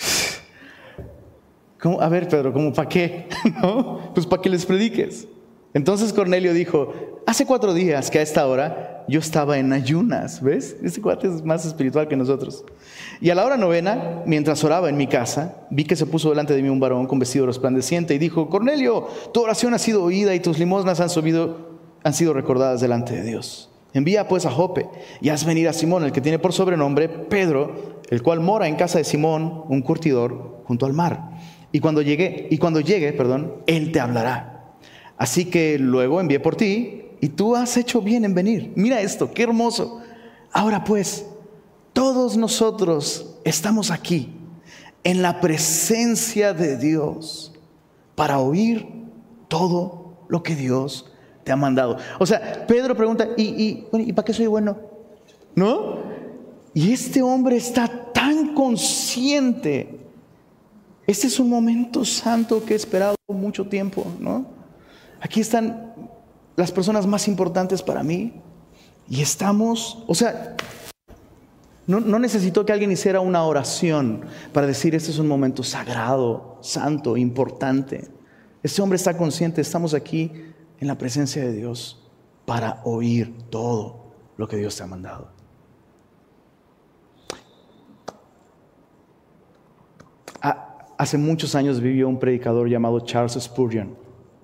¿Cómo? A ver, Pedro, ¿cómo para qué? ¿No? Pues para que les prediques. Entonces Cornelio dijo, hace cuatro días que a esta hora yo estaba en ayunas. ¿Ves? Este cuate es más espiritual que nosotros. Y a la hora novena, mientras oraba en mi casa, vi que se puso delante de mí un varón con vestido resplandeciente y dijo, Cornelio, tu oración ha sido oída y tus limosnas han, subido, han sido recordadas delante de Dios. Envía pues a Jope y haz venir a Simón, el que tiene por sobrenombre Pedro, el cual mora en casa de Simón, un curtidor, junto al mar. Y cuando llegue, y cuando llegue, perdón, él te hablará. Así que luego envié por ti y tú has hecho bien en venir. Mira esto, qué hermoso. Ahora pues, todos nosotros estamos aquí en la presencia de Dios para oír todo lo que Dios te ha mandado. O sea, Pedro pregunta, ¿y, y, bueno, ¿y para qué soy bueno? ¿No? Y este hombre está tan consciente. Este es un momento santo que he esperado mucho tiempo, ¿no? Aquí están las personas más importantes para mí. Y estamos, o sea, no, no necesito que alguien hiciera una oración para decir, este es un momento sagrado, santo, importante. Este hombre está consciente, estamos aquí en la presencia de Dios para oír todo lo que Dios te ha mandado. Hace muchos años vivió un predicador llamado Charles Spurgeon.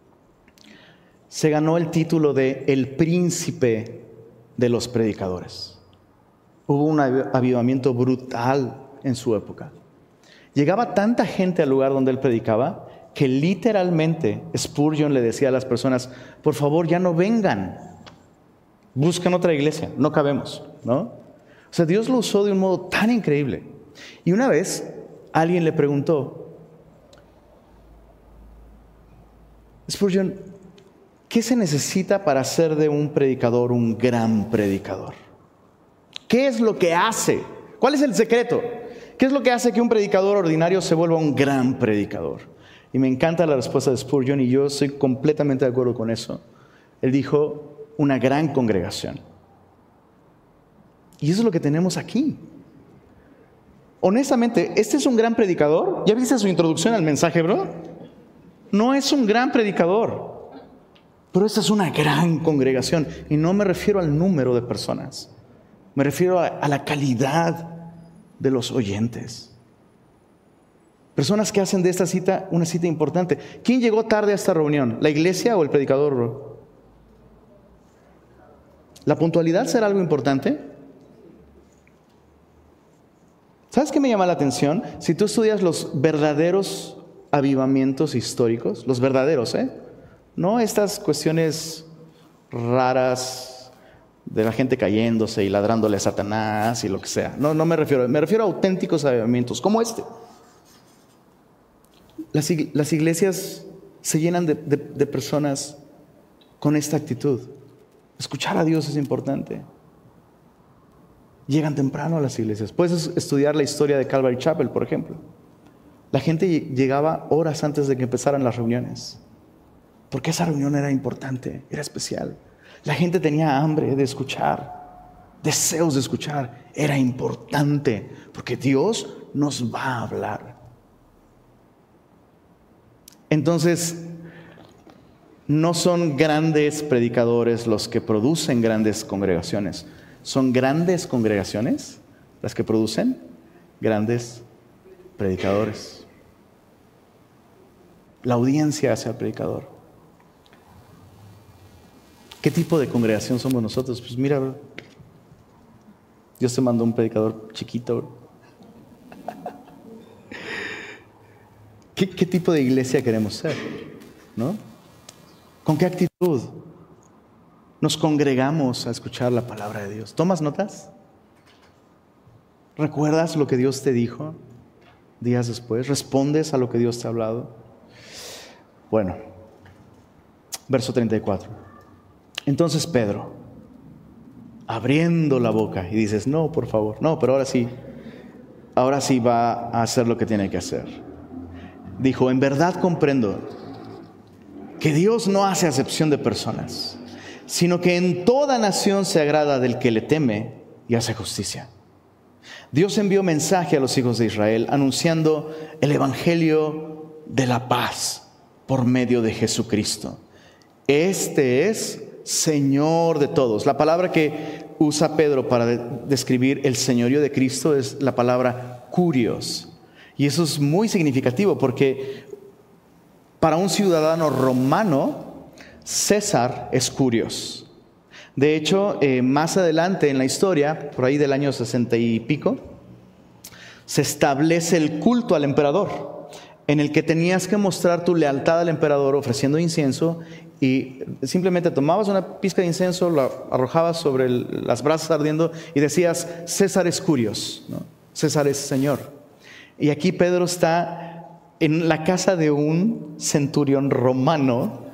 Se ganó el título de el príncipe de los predicadores. Hubo un avivamiento brutal en su época. Llegaba tanta gente al lugar donde él predicaba que literalmente Spurgeon le decía a las personas, por favor ya no vengan, busquen otra iglesia, no cabemos, ¿no? O sea, Dios lo usó de un modo tan increíble. Y una vez alguien le preguntó, Spurgeon, ¿qué se necesita para hacer de un predicador un gran predicador? ¿Qué es lo que hace? ¿Cuál es el secreto? ¿Qué es lo que hace que un predicador ordinario se vuelva un gran predicador? Y me encanta la respuesta de Spurgeon y yo estoy completamente de acuerdo con eso. Él dijo, una gran congregación. Y eso es lo que tenemos aquí. Honestamente, ¿este es un gran predicador? ¿Ya viste su introducción al mensaje, bro? No es un gran predicador, pero esta es una gran congregación. Y no me refiero al número de personas, me refiero a, a la calidad de los oyentes. Personas que hacen de esta cita una cita importante. ¿Quién llegó tarde a esta reunión? ¿La iglesia o el predicador, bro? ¿La puntualidad será algo importante? ¿Sabes qué me llama la atención? Si tú estudias los verdaderos avivamientos históricos, los verdaderos, ¿eh? No estas cuestiones raras de la gente cayéndose y ladrándole a Satanás y lo que sea. No, no me refiero, me refiero a auténticos avivamientos como este. Las, las iglesias se llenan de, de, de personas con esta actitud. Escuchar a Dios es importante. Llegan temprano a las iglesias. Puedes estudiar la historia de Calvary Chapel, por ejemplo. La gente llegaba horas antes de que empezaran las reuniones, porque esa reunión era importante, era especial. La gente tenía hambre de escuchar, deseos de escuchar. Era importante, porque Dios nos va a hablar. Entonces, no son grandes predicadores los que producen grandes congregaciones. Son grandes congregaciones las que producen grandes predicadores. La audiencia hace al predicador. ¿Qué tipo de congregación somos nosotros? Pues mira, bro, Dios te mandó un predicador chiquito, bro. ¿Qué, ¿Qué tipo de iglesia queremos ser? ¿No? ¿Con qué actitud nos congregamos a escuchar la palabra de Dios? ¿Tomas notas? ¿Recuerdas lo que Dios te dijo días después? ¿Respondes a lo que Dios te ha hablado? Bueno, verso treinta y cuatro. Entonces Pedro, abriendo la boca, y dices, no, por favor, no, pero ahora sí, ahora sí va a hacer lo que tiene que hacer. Dijo, en verdad comprendo que Dios no hace acepción de personas, sino que en toda nación se agrada del que le teme y hace justicia. Dios envió mensaje a los hijos de Israel anunciando el evangelio de la paz por medio de Jesucristo. Este es Señor de todos. La palabra que usa Pedro para de- describir el señorío de Cristo es la palabra kurios. Y eso es muy significativo porque para un ciudadano romano, César es kurios. De hecho, eh, más adelante en la historia, por ahí del año sesenta y pico, se establece el culto al emperador, en el que tenías que mostrar tu lealtad al emperador ofreciendo incienso, y simplemente tomabas una pizca de incienso, la arrojabas sobre el, las brasas ardiendo y decías, César es kurios, ¿no? César es Señor. Y aquí Pedro está en la casa de un centurión romano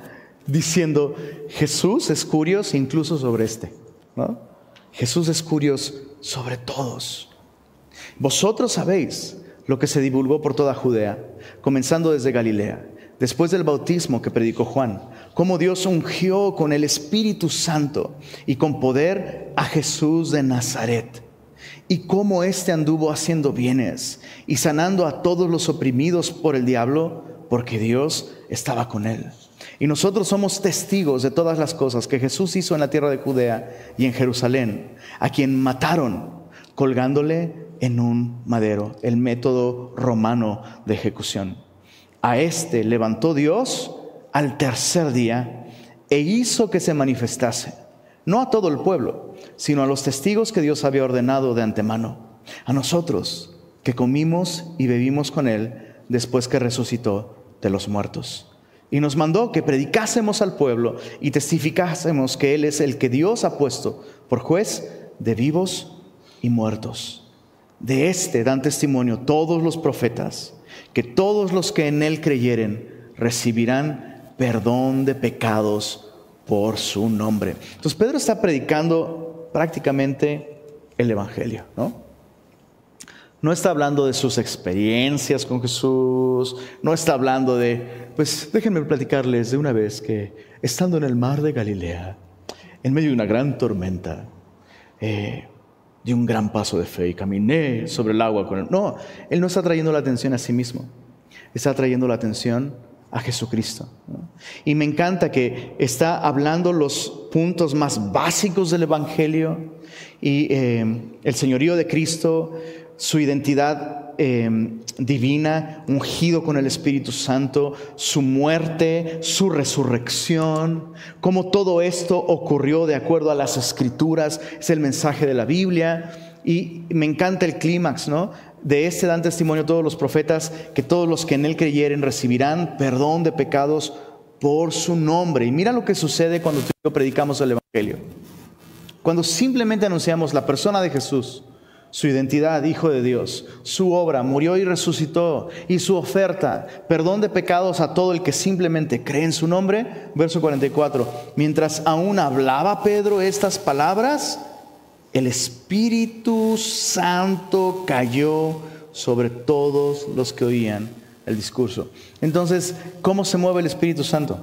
diciendo, Jesús es curioso incluso sobre este, ¿no? Jesús es curioso sobre todos. Vosotros sabéis lo que se divulgó por toda Judea, comenzando desde Galilea, después del bautismo que predicó Juan, cómo Dios ungió con el Espíritu Santo y con poder a Jesús de Nazaret, y cómo éste anduvo haciendo bienes y sanando a todos los oprimidos por el diablo, porque Dios estaba con él. Y nosotros somos testigos de todas las cosas que Jesús hizo en la tierra de Judea y en Jerusalén, a quien mataron colgándole en un madero, el método romano de ejecución. A este levantó Dios al tercer día e hizo que se manifestase, no a todo el pueblo, sino a los testigos que Dios había ordenado de antemano, a nosotros que comimos y bebimos con él después que resucitó de los muertos. Y nos mandó que predicásemos al pueblo y testificásemos que él es el que Dios ha puesto por juez de vivos y muertos. De este dan testimonio todos los profetas, que todos los que en él creyeren recibirán perdón de pecados por su nombre. Entonces Pedro está predicando prácticamente el evangelio, ¿no? No está hablando de sus experiencias con Jesús, no está hablando de, pues déjenme platicarles de una vez que estando en el mar de Galilea, en medio de una gran tormenta, eh, di un gran paso de fe y caminé sobre el agua con él. No, él no está trayendo la atención a sí mismo, está trayendo la atención a Jesucristo, ¿no? Y me encanta que está hablando los puntos más básicos del evangelio y eh, el señorío de Cristo, su identidad eh, divina, ungido con el Espíritu Santo, su muerte, su resurrección, cómo todo esto ocurrió de acuerdo a las Escrituras, es el mensaje de la Biblia. Y me encanta el clímax, ¿no? De este dan testimonio todos los profetas, que todos los que en él creyeren recibirán perdón de pecados por su nombre. Y mira lo que sucede cuando tú y yo predicamos el evangelio. Cuando simplemente anunciamos la persona de Jesús, su identidad, Hijo de Dios, su obra, murió y resucitó, y su oferta, perdón de pecados a todo el que simplemente cree en su nombre. Verso cuarenta y cuatro, mientras aún hablaba Pedro estas palabras, el Espíritu Santo cayó sobre todos los que oían el discurso. Entonces, ¿cómo se mueve el Espíritu Santo?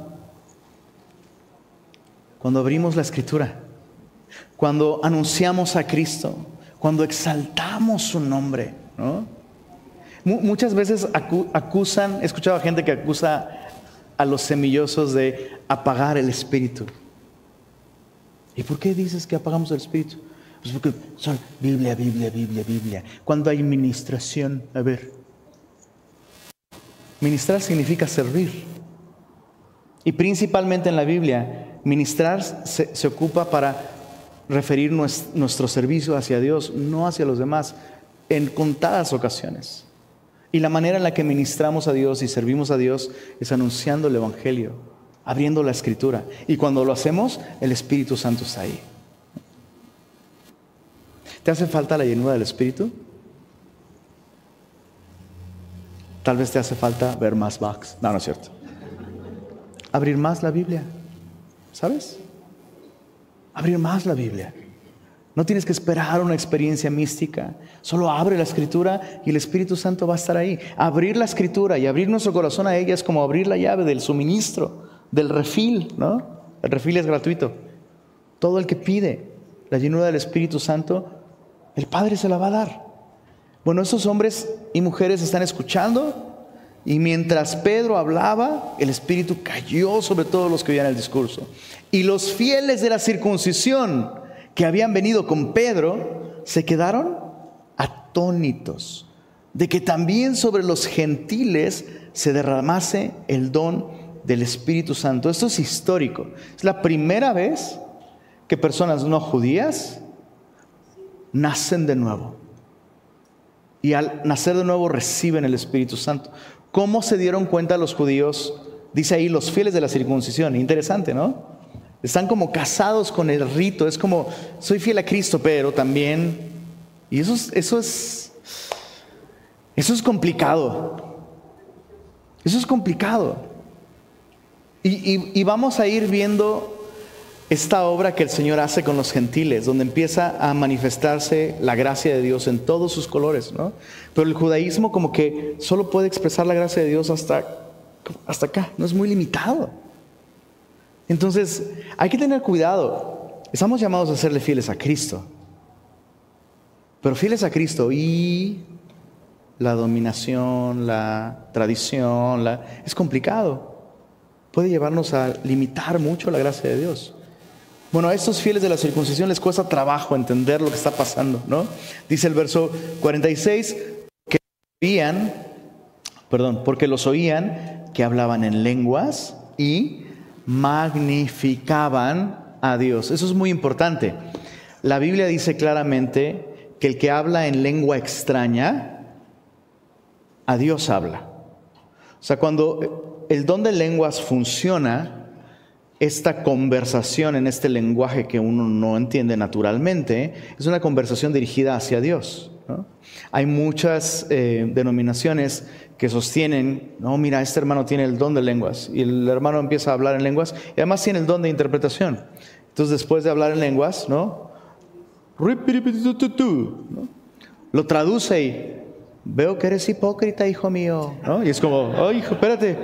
Cuando abrimos la Escritura, cuando anunciamos a Cristo, cuando exaltamos su nombre, ¿no? Muchas veces acu- acusan, he escuchado a gente que acusa a los semillosos de apagar el Espíritu. ¿Y por qué dices que apagamos el Espíritu? Pues porque son Biblia, Biblia, Biblia, Biblia. Cuando hay ministración, a ver, ministrar significa servir. Y principalmente en la Biblia, ministrar se, se ocupa para referir nuestro servicio hacia Dios, no hacia los demás, en contadas ocasiones. Y la manera en la que ministramos a Dios y servimos a Dios es anunciando el evangelio, abriendo la Escritura. Y cuando lo hacemos, el Espíritu Santo está ahí. ¿Te hace falta la llenura del Espíritu? Tal vez te hace falta ver más Max. No, no es cierto. Abrir más la Biblia, ¿sabes? Abrir más la Biblia. No tienes que esperar una experiencia mística. Solo abre la Escritura y el Espíritu Santo va a estar ahí. Abrir la Escritura y abrir nuestro corazón a ella es como abrir la llave del suministro, del refil, ¿no? El refil es gratuito. Todo el que pide la llenura del Espíritu Santo, el Padre se la va a dar. Bueno, esos hombres y mujeres están escuchando, y mientras Pedro hablaba, el Espíritu cayó sobre todos los que oían el discurso. Y los fieles de la circuncisión que habían venido con Pedro se quedaron atónitos de que también sobre los gentiles se derramase el don del Espíritu Santo. Esto es histórico. Es la primera vez que personas no judías nacen de nuevo. Y al nacer de nuevo reciben el Espíritu Santo. ¿Cómo se dieron cuenta los judíos? Dice ahí los fieles de la circuncisión. Interesante, ¿no? Están como casados con el rito. Es como, soy fiel a Cristo, pero también... Y eso es, eso es, eso es complicado. Eso es complicado. Y, y, y vamos a ir viendo esta obra que el Señor hace con los gentiles, donde empieza a manifestarse la gracia de Dios en todos sus colores, ¿no? Pero el judaísmo como que solo puede expresar la gracia de Dios hasta, hasta acá, no es muy limitado. Entonces hay que tener cuidado. Estamos llamados a serle fieles a Cristo, pero fieles a Cristo y la dominación, la tradición, la... es complicado. Puede llevarnos a limitar mucho la gracia de Dios. Bueno, a estos fieles de la circuncisión les cuesta trabajo entender lo que está pasando, ¿no? Dice el verso cuarenta y seis, que oían, perdón, porque los oían que hablaban en lenguas y magnificaban a Dios. Eso es muy importante. La Biblia dice claramente que el que habla en lengua extraña, a Dios habla. O sea, cuando el don de lenguas funciona, esta conversación en este lenguaje que uno no entiende naturalmente, es una conversación dirigida hacia Dios, ¿no? Hay muchas eh, denominaciones que sostienen, no, mira, este hermano tiene el don de lenguas, y el hermano empieza a hablar en lenguas, y además tiene el don de interpretación. Entonces, después de hablar en lenguas, ¿no? ¿no? Lo traduce y, veo que eres hipócrita, hijo mío, ¿no? Y es como, oh, hijo, espérate.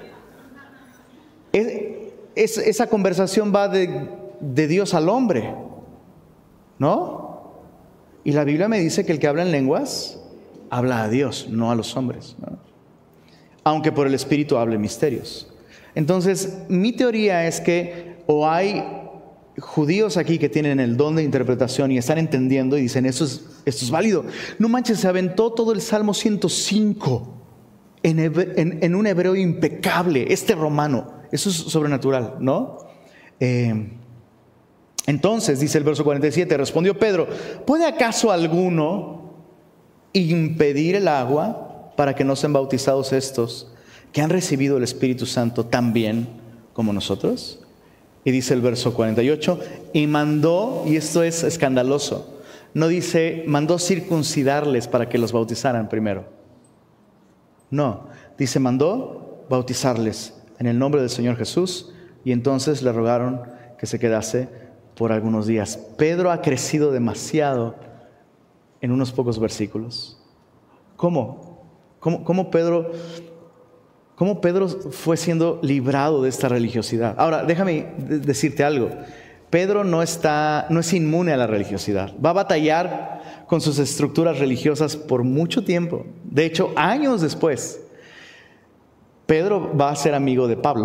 Es, es, esa conversación va de, de Dios al hombre, ¿no? Y la Biblia me dice que el que habla en lenguas, habla a Dios, no a los hombres, ¿no? Aunque por el Espíritu hable misterios. Entonces, mi teoría es que o hay judíos aquí que tienen el don de interpretación y están entendiendo y dicen, esto es, esto es válido. No manches, se aventó todo el Salmo ciento cinco en, en, en un hebreo impecable, este romano. Eso es sobrenatural, ¿no? Eh, entonces, dice el verso cuarenta y siete, respondió Pedro, ¿puede acaso alguno impedir el agua para que no sean bautizados estos que han recibido el Espíritu Santo tan bien como nosotros? Y dice el verso cuarenta y ocho, y mandó, y esto es escandaloso, no dice, mandó circuncidarles para que los bautizaran primero. No, dice, mandó bautizarles en el nombre del Señor Jesús, y entonces le rogaron que se quedase por algunos días. Pedro ha crecido demasiado en unos pocos versículos. ¿Cómo? ¿Cómo, cómo Pedro... ¿Cómo Pedro fue siendo librado de esta religiosidad? Ahora, déjame decirte algo. Pedro no está, no es inmune a la religiosidad. Va a batallar con sus estructuras religiosas por mucho tiempo. De hecho, años después, Pedro va a ser amigo de Pablo.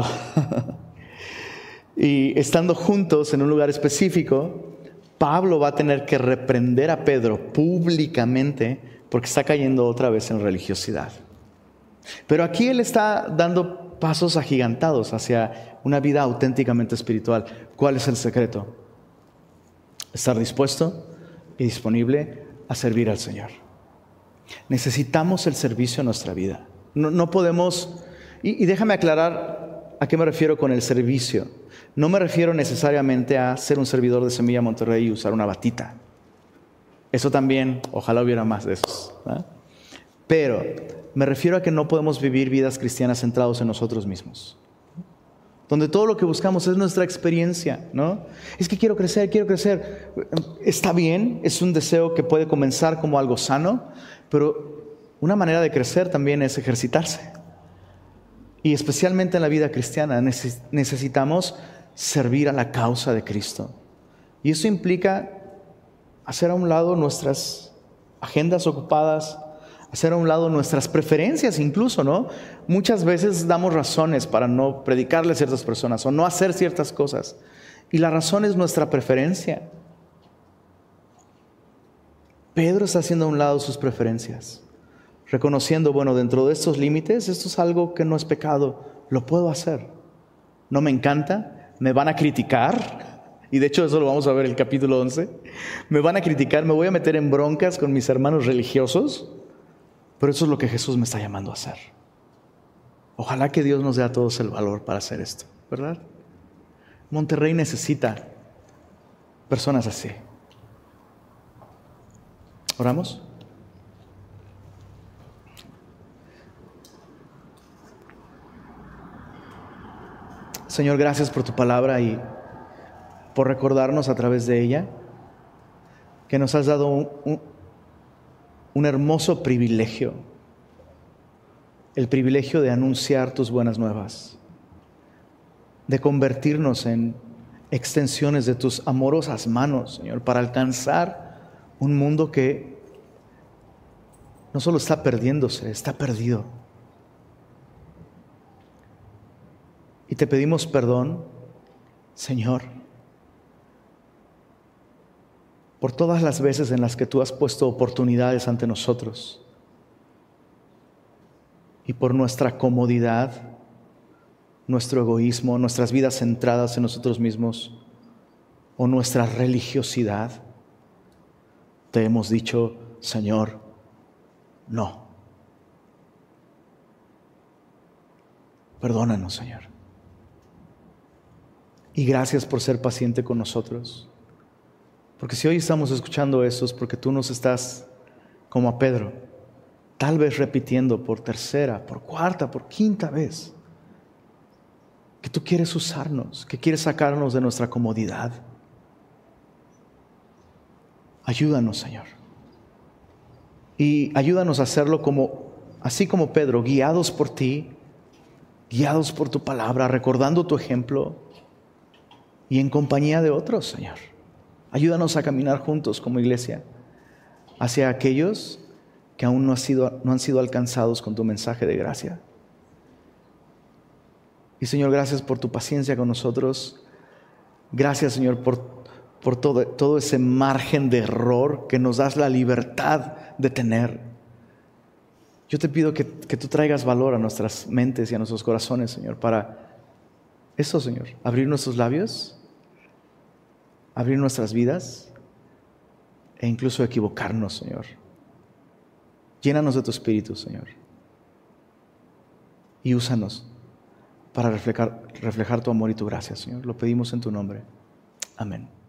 Y estando juntos en un lugar específico, Pablo va a tener que reprender a Pedro públicamente porque está cayendo otra vez en religiosidad. Pero aquí él está dando pasos agigantados hacia una vida auténticamente espiritual. ¿Cuál es el secreto? Estar dispuesto y disponible a servir al Señor. Necesitamos el servicio en nuestra vida. No, no podemos, y, y déjame aclarar a qué me refiero con el servicio. No me refiero necesariamente a ser un servidor de Semilla Monterrey y usar una batita. Eso también, ojalá hubiera más de esos, ¿eh? Pero me refiero a que no podemos vivir vidas cristianas centrados en nosotros mismos, donde todo lo que buscamos es nuestra experiencia, ¿no? Es que quiero crecer, quiero crecer. Está bien, es un deseo que puede comenzar como algo sano, pero una manera de crecer también es ejercitarse. Y especialmente en la vida cristiana necesitamos servir a la causa de Cristo. Y eso implica hacer a un lado nuestras agendas ocupadas, hacer a un lado nuestras preferencias incluso, ¿no? Muchas veces damos razones para no predicarle a ciertas personas o no hacer ciertas cosas. Y la razón es nuestra preferencia. Pedro está haciendo a un lado sus preferencias, reconociendo, bueno, dentro de estos límites, esto es algo que no es pecado, lo puedo hacer. No me encanta, me van a criticar. Y de hecho eso lo vamos a ver en el capítulo once. Me van a criticar, me voy a meter en broncas con mis hermanos religiosos. Pero eso es lo que Jesús me está llamando a hacer. Ojalá que Dios nos dé a todos el valor para hacer esto, ¿verdad? Monterrey necesita personas así. ¿Oramos? Señor, gracias por tu palabra y por recordarnos a través de ella que nos has dado un, un, un hermoso privilegio, el privilegio de anunciar tus buenas nuevas, de convertirnos en extensiones de tus amorosas manos, Señor, para alcanzar un mundo que no solo está perdiéndose, está perdido. Y te pedimos perdón, Señor, por todas las veces en las que tú has puesto oportunidades ante nosotros y por nuestra comodidad, nuestro egoísmo, nuestras vidas centradas en nosotros mismos o nuestra religiosidad, te hemos dicho, Señor, no. Perdónanos, Señor. Y gracias por ser paciente con nosotros. Porque si hoy estamos escuchando eso es porque tú nos estás, como a Pedro, tal vez repitiendo por tercera, por cuarta, por quinta vez, que tú quieres usarnos, que quieres sacarnos de nuestra comodidad. Ayúdanos, Señor. Y ayúdanos a hacerlo como, así como Pedro, guiados por ti, guiados por tu palabra, recordando tu ejemplo y en compañía de otros, Señor. Ayúdanos a caminar juntos como iglesia hacia aquellos que aún no han sido, no han sido alcanzados con tu mensaje de gracia. Y Señor, gracias por tu paciencia con nosotros. Gracias, Señor, por, por todo, todo ese margen de error que nos das la libertad de tener. Yo te pido que, que tú traigas valor a nuestras mentes y a nuestros corazones, Señor, para eso, Señor, abrir nuestros labios, abrir nuestras vidas e incluso equivocarnos, Señor. Llénanos de tu Espíritu, Señor, y úsanos para reflejar, reflejar tu amor y tu gracia, Señor. Lo pedimos en tu nombre. Amén.